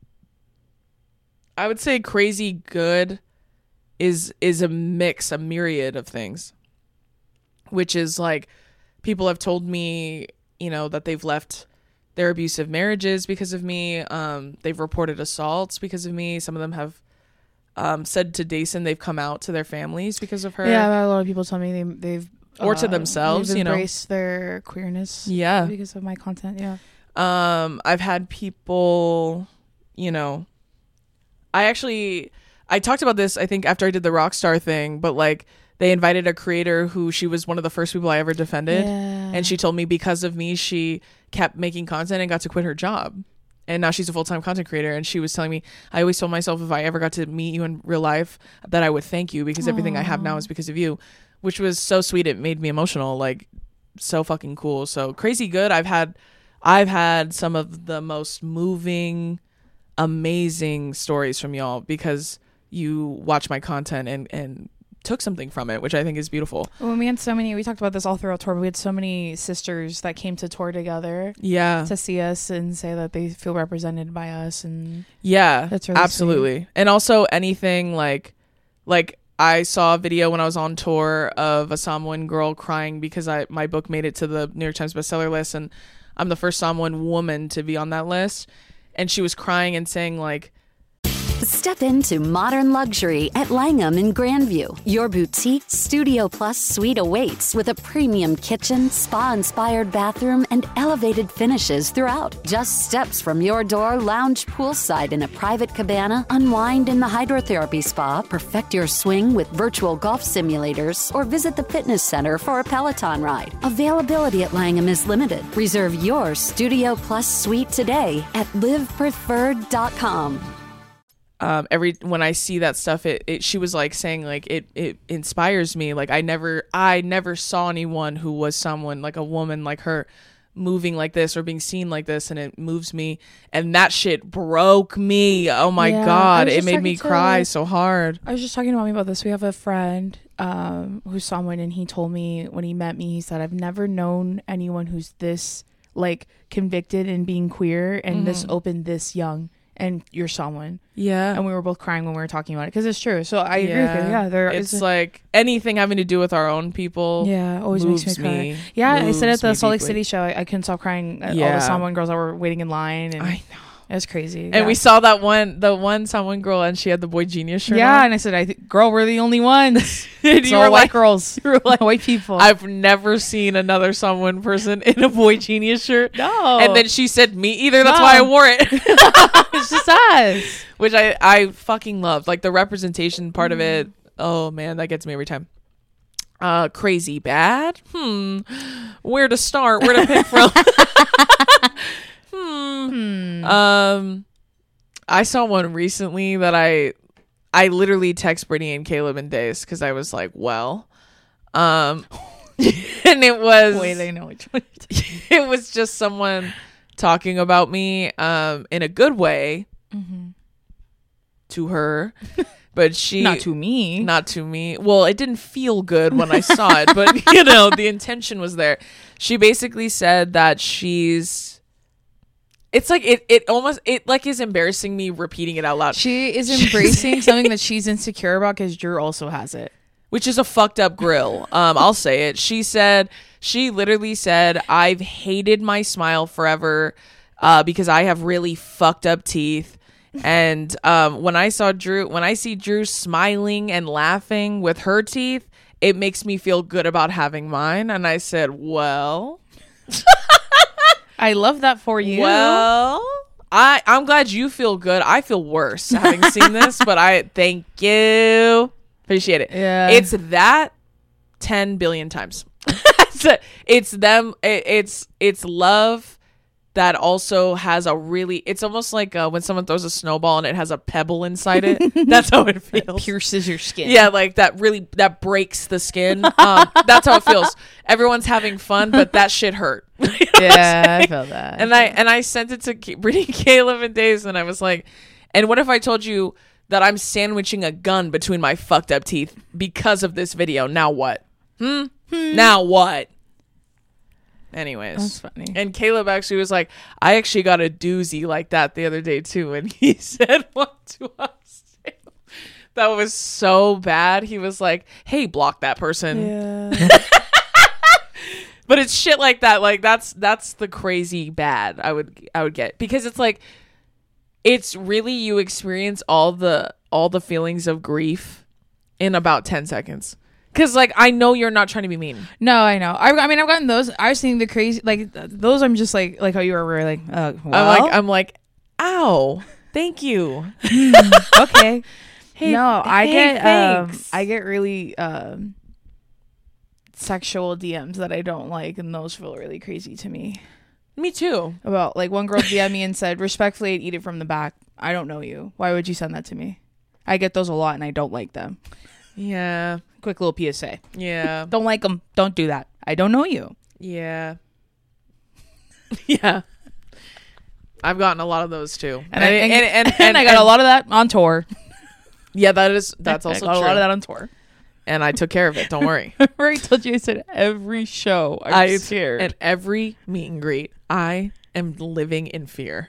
Speaker 3: I would say crazy good is is a mix, a myriad of things. Which is like, people have told me, you know, that they've left their abusive marriages because of me. Um, they've reported assaults because of me. Some of them have um, said to Dason they've come out to their families because of her.
Speaker 2: Yeah, a lot of people tell me they, they've...
Speaker 3: Or
Speaker 2: uh,
Speaker 3: to themselves,
Speaker 2: they've
Speaker 3: you know.
Speaker 2: embraced their queerness.
Speaker 3: Yeah.
Speaker 2: Because of my content, yeah.
Speaker 3: Um, I've had people, you know, I actually, I talked about this, I think, after I did the Rockstar thing, but like, they invited a creator who she was one of the first people I ever defended.
Speaker 2: Yeah.
Speaker 3: And she told me because of me, she kept making content and got to quit her job. And now she's a full-time content creator. And she was telling me, I always told myself if I ever got to meet you in real life, that I would thank you because Aww. Everything I have now is because of you, which was so sweet. It made me emotional, like so fucking cool. So crazy good. I've had, I've had some of the most moving, amazing stories from y'all because you watch my content and, and took something from it, which I think is beautiful.
Speaker 2: Well, we had so many, we talked about this all throughout tour, but we had so many sisters that came to tour together.
Speaker 3: Yeah.
Speaker 2: To see us and say that they feel represented by us. And
Speaker 3: yeah,
Speaker 2: that's really
Speaker 3: absolutely.
Speaker 2: sweet.
Speaker 3: And also anything like, like I saw a video when I was on tour of a Samoan girl crying because I, my book made it to the New York Times bestseller list. And I'm the first Samoan woman to be on that list. And she was crying and saying like,
Speaker 1: Step into modern luxury at Langham in Grandview. Your boutique Studio Plus suite awaits with a premium kitchen, spa-inspired bathroom, and elevated finishes throughout. Just steps from your door, lounge poolside in a private cabana, unwind in the hydrotherapy spa, perfect your swing with virtual golf simulators, or visit the fitness center for a Peloton ride. Availability at Langham is limited. Reserve your Studio Plus suite today at live preferred dot com.
Speaker 3: Um, every when I see that stuff, it, it she was like saying like it it inspires me. Like I never I never saw anyone who was someone like a woman like her moving like this or being seen like this, and it moves me. And that shit broke me. Oh my
Speaker 2: yeah,
Speaker 3: god, it made me cry to, so hard.
Speaker 2: I was just talking to mommy about this. We have a friend um, who's someone, and he told me when he met me, he said, "I've never known anyone who's this like convicted in being queer and mm-hmm. this open this young." And you're someone.
Speaker 3: Yeah.
Speaker 2: And we were both crying when we were talking about it because it's true. So I
Speaker 3: yeah.
Speaker 2: agree with you. Yeah. There
Speaker 3: it's
Speaker 2: is
Speaker 3: like anything having to do with our own people.
Speaker 2: Yeah. Always
Speaker 3: moves
Speaker 2: makes me cry.
Speaker 3: Me,
Speaker 2: yeah. I said at the Salt Lake
Speaker 3: deeply.
Speaker 2: City show, I, I couldn't stop crying at
Speaker 3: yeah.
Speaker 2: all the Samoan girls that were waiting in line. And
Speaker 3: I know.
Speaker 2: It was crazy.
Speaker 3: And
Speaker 2: yeah.
Speaker 3: we saw that one, the one Samoan girl, and she had the Boy Genius shirt
Speaker 2: Yeah.
Speaker 3: on.
Speaker 2: And I said, I th- girl, we're the only ones.
Speaker 3: It's
Speaker 2: you
Speaker 3: all
Speaker 2: were
Speaker 3: white
Speaker 2: like, girls.
Speaker 3: You were like,
Speaker 2: white people.
Speaker 3: I've never seen another Samoan person in a Boy Genius shirt.
Speaker 2: No.
Speaker 3: And then she said, me either. That's
Speaker 2: No.
Speaker 3: why I wore it.
Speaker 2: It's just us.
Speaker 3: Which I, I fucking loved. Like the representation part mm. of it. Oh man, that gets me every time. Uh, crazy bad? Hmm. Where to start? Where to pick from? hmm. hmm. Um, I saw one recently that I, I literally text Brittany and Caleb and Dace because I was like, well, um, and it was.
Speaker 2: Wait, they know which one.
Speaker 3: It was just someone talking about me, um, in a good way.
Speaker 2: Mm-hmm.
Speaker 3: To her, but she
Speaker 2: not to me
Speaker 3: not to me well, it didn't feel good when I saw it, but you know, the intention was there. She basically said that she's it's like it it almost it like is embarrassing me repeating it out loud.
Speaker 2: She is embracing something that she's insecure about because Drew also has it,
Speaker 3: which is a fucked up grill. um I'll say it. She said she literally said, I've hated my smile forever uh because I have really fucked up teeth. And um, when I saw Drew, when I see Drew smiling and laughing with her teeth, it makes me feel good about having mine. And I said, well,
Speaker 2: I love that for you.
Speaker 3: Well, I I'm glad you feel good. I feel worse having seen this, but I thank you. Appreciate it.
Speaker 2: Yeah.
Speaker 3: It's that ten billion times. it's, it's them. It, it's it's love that also has a really. It's almost like uh, when someone throws a snowball and it has a pebble inside it. That's how it feels.
Speaker 2: Pierces your skin.
Speaker 3: Yeah, like that really that breaks the skin. Um, that's how it feels. Everyone's having fun, but that shit hurt. You know
Speaker 2: Yeah, I felt that.
Speaker 3: and I and I sent it to K- Brittany, Caleb, and Days, and I was like, and what if I told you that I'm sandwiching a gun between my fucked up teeth because of this video? Now what? Hmm? hmm. Now what? Anyways.
Speaker 2: That's funny.
Speaker 3: And Caleb actually was like, I actually got a doozy like that the other day too. And he said what to us too. That was so bad. He was like, hey, block that person.
Speaker 2: Yeah.
Speaker 3: But it's shit like that. Like that's that's the crazy bad I would I would get. Because it's like it's really you experience all the all the feelings of grief in about ten seconds. Cause like I know you're not trying to be mean.
Speaker 2: No, I know. I, I mean, I've gotten those. I was seeing the crazy, like th- those. I'm just like, like how you were, were like, uh, well,
Speaker 3: I'm like, I'm like, ow, thank you.
Speaker 2: okay.
Speaker 3: Hey,
Speaker 2: no, I
Speaker 3: hey,
Speaker 2: get, um,
Speaker 3: thanks.
Speaker 2: I get really um, sexual D Ms that I don't like, and those feel really crazy to me.
Speaker 3: Me too.
Speaker 2: About like one girl D M'd me and said, "Respectfully, I'd eat it from the back. I don't know you. Why would you send that to me?" I get those a lot, and I don't like them.
Speaker 3: Yeah.
Speaker 2: Quick little P S A.
Speaker 3: Yeah.
Speaker 2: Don't like them. Don't do that. I don't know you.
Speaker 3: Yeah. Yeah. I've gotten a lot of those too.
Speaker 2: And, I, and,
Speaker 3: and,
Speaker 2: and,
Speaker 3: and, and
Speaker 2: I got a lot of that on tour.
Speaker 3: Yeah, that is that's
Speaker 2: I
Speaker 3: also
Speaker 2: got
Speaker 3: true.
Speaker 2: a lot of that on tour.
Speaker 3: And I took care of it. Don't worry.
Speaker 2: Remember I told you I said every show I'm
Speaker 3: I
Speaker 2: scared.
Speaker 3: And every meet and greet, I am living in fear.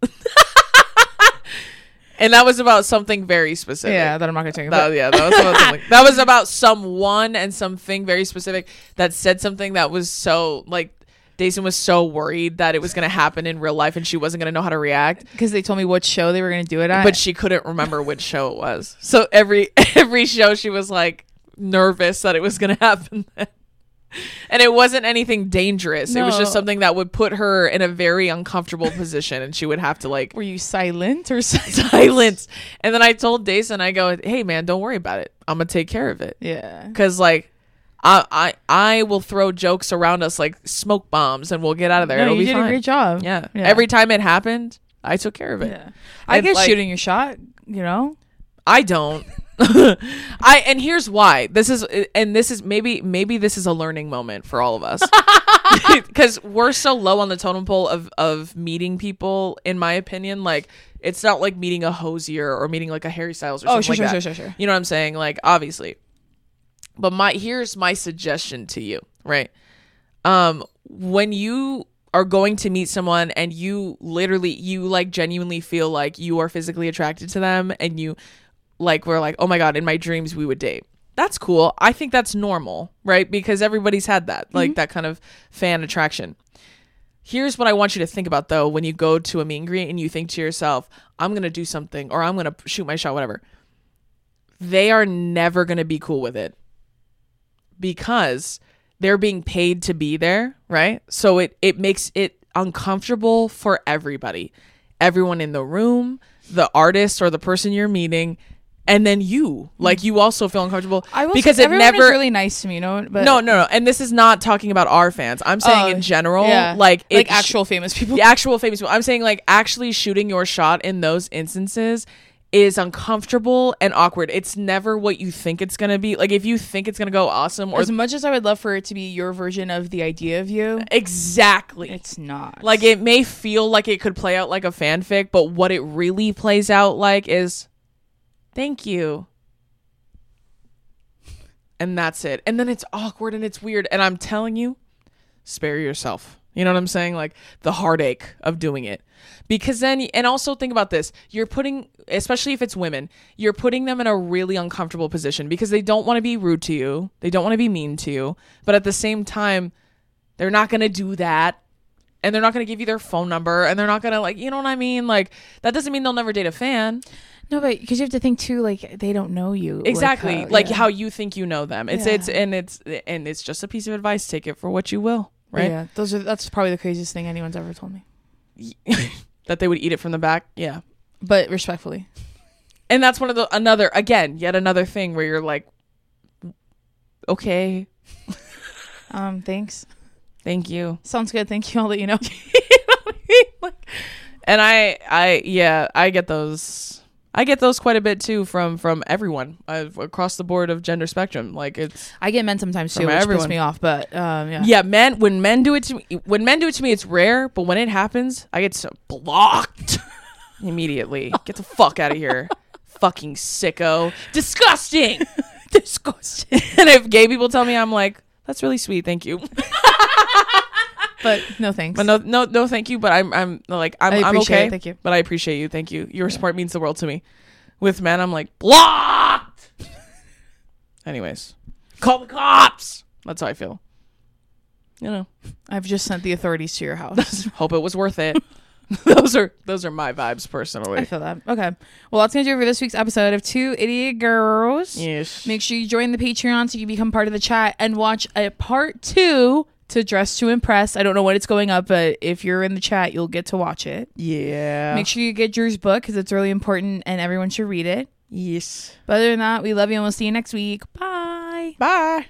Speaker 3: And that was about something very specific.
Speaker 2: yeah, that I'm not gonna take.
Speaker 3: That, yeah, that was about something. That was about someone and something very specific that said something that was so like Daison was so worried that it was gonna happen in real life and she wasn't gonna know how to react
Speaker 2: because they told me what show they were gonna do it at,
Speaker 3: but she couldn't remember which show it was. So every every show she was like nervous that it was gonna happen then. And it wasn't anything dangerous.
Speaker 2: No.
Speaker 3: It was just something that would put her in a very uncomfortable position and she would have to like
Speaker 2: were you silent or
Speaker 3: silent? And then I told Daison, I go, hey man, don't worry about it. I'm gonna take care of it.
Speaker 2: Yeah,
Speaker 3: Cause like I I I will throw jokes around us like smoke bombs and we'll get out of there.
Speaker 2: no,
Speaker 3: It'll
Speaker 2: you
Speaker 3: be
Speaker 2: did
Speaker 3: fine.
Speaker 2: a great job.
Speaker 3: Yeah.
Speaker 2: Yeah.
Speaker 3: Every time it happened, I took care of it.
Speaker 2: Yeah, I
Speaker 3: And,
Speaker 2: get
Speaker 3: like,
Speaker 2: shooting your shot. You know,
Speaker 3: I don't. I and here's why. This is and this is maybe maybe this is a learning moment for all of us. Because we're so low on the totem pole of of meeting people, in my opinion. Like it's not like meeting a Hosier or meeting like a Harry Styles or
Speaker 2: oh
Speaker 3: something
Speaker 2: sure,
Speaker 3: like
Speaker 2: sure,
Speaker 3: that.
Speaker 2: sure, sure, sure.
Speaker 3: You know what I'm saying? Like obviously. But my here's my suggestion to you, right? Um, when you are going to meet someone and you literally you like genuinely feel like you are physically attracted to them and you like we're like, oh my god, in my dreams we would date. That's cool. I think that's normal, right? Because everybody's had that, like mm-hmm. that kind of fan attraction. Here's what I want you to think about though when you go to a meet and greet and you think to yourself, I'm going to do something or I'm going to shoot my shot, whatever. They are never going to be cool with it because they're being paid to be there, right? So it, it makes it uncomfortable for everybody. Everyone in the room, the artist or the person you're meeting, and then you, like you also feel uncomfortable
Speaker 2: I will
Speaker 3: because
Speaker 2: say,
Speaker 3: it
Speaker 2: everyone
Speaker 3: never
Speaker 2: is really nice to me, you know. But
Speaker 3: no, no, no. And this is not talking about our fans. I'm saying
Speaker 2: Oh,
Speaker 3: in general,
Speaker 2: yeah.
Speaker 3: like it
Speaker 2: like
Speaker 3: sh-
Speaker 2: actual famous people.
Speaker 3: the actual famous people. I'm saying like actually shooting your shot in those instances is uncomfortable and awkward. It's never what you think it's gonna be. Like if you think it's gonna go awesome, or
Speaker 2: As much as I would love for it to be your version of the idea of you,
Speaker 3: exactly,
Speaker 2: it's not.
Speaker 3: like it may feel like it could play out like a fanfic, but what it really plays out like is, thank you. And that's it. And then it's awkward and it's weird. And I'm telling you, spare yourself. You know what I'm saying? Like the heartache of doing it. Because then, and also think about this. You're putting, especially if it's women, you're putting them in a really uncomfortable position because they don't want to be rude to you. They don't want to be mean to you. But at the same time, they're not going to do that. And they're not going to give you their phone number. And they're not going to like, you know what I mean? Like that doesn't mean they'll never date a fan.
Speaker 2: No, but because you have to think too, like they don't know you
Speaker 3: Exactly,
Speaker 2: like how,
Speaker 3: like
Speaker 2: yeah.
Speaker 3: how you think you know them. It's
Speaker 2: Yeah.
Speaker 3: it's and it's and it's just a piece of advice. Take it for what you will, right?
Speaker 2: Yeah, those are that's probably the craziest thing anyone's ever told me.
Speaker 3: that they would eat it from the back. Yeah.
Speaker 2: But respectfully.
Speaker 3: And that's one of the, another, again, yet another thing where you're like, okay.
Speaker 2: Um, thanks.
Speaker 3: Thank you.
Speaker 2: Sounds good. Thank you. I'll let you know.
Speaker 3: You know what I mean? Like, and I, I, yeah, I get those. I get those quite a bit too from from everyone I've, across the board of gender spectrum. Like it's,
Speaker 2: I get men sometimes too,
Speaker 3: From
Speaker 2: which
Speaker 3: everyone.
Speaker 2: pisses me off. But um, yeah,
Speaker 3: yeah, men. When men do it to me, when men do it to me, it's rare. But when it happens, I get so blocked immediately. Get the fuck out of here, fucking sicko, disgusting,
Speaker 2: disgusting.
Speaker 3: And if gay people tell me, I'm like, that's really sweet, thank you.
Speaker 2: But no thanks.
Speaker 3: But no, no, no, thank you. But I'm, I'm like, I'm,
Speaker 2: I
Speaker 3: I'm
Speaker 2: appreciate
Speaker 3: okay.
Speaker 2: it, thank you.
Speaker 3: But I appreciate you. Thank you. Your support means the world to me. With men, I'm like blocked. Anyways, call the cops. That's how I feel. You know,
Speaker 2: I've just sent the authorities to your house.
Speaker 3: hope it was worth it. those are those are my vibes personally.
Speaker 2: I feel that. Okay. Well, that's going to do it for this week's episode of Two Idiot Girls.
Speaker 3: Yes.
Speaker 2: Make sure you join the Patreon so you can become part of the chat and watch a part two to Dress to Impress. I don't know when it's going up, but if you're in the chat, you'll get to watch it.
Speaker 3: Yeah.
Speaker 2: Make sure you get Drew's book because it's really important and everyone should read it.
Speaker 3: Yes.
Speaker 2: But other than that, we love you and we'll see you next week. Bye.
Speaker 3: Bye.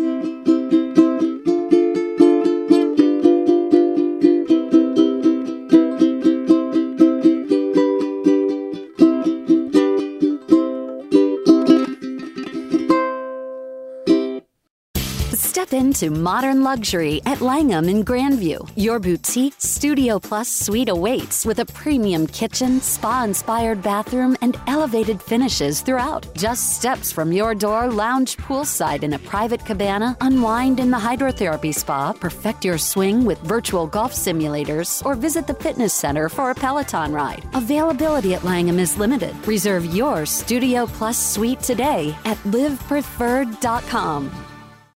Speaker 1: Step into modern luxury at Langham in Grandview. Your boutique Studio Plus suite awaits with a premium kitchen, spa-inspired bathroom, and elevated finishes throughout. Just steps from your door, lounge poolside in a private cabana, unwind in the hydrotherapy spa, perfect your swing with virtual golf simulators, or visit the fitness center for a Peloton ride. Availability at Langham is limited. Reserve your Studio Plus suite today at live preferred dot com.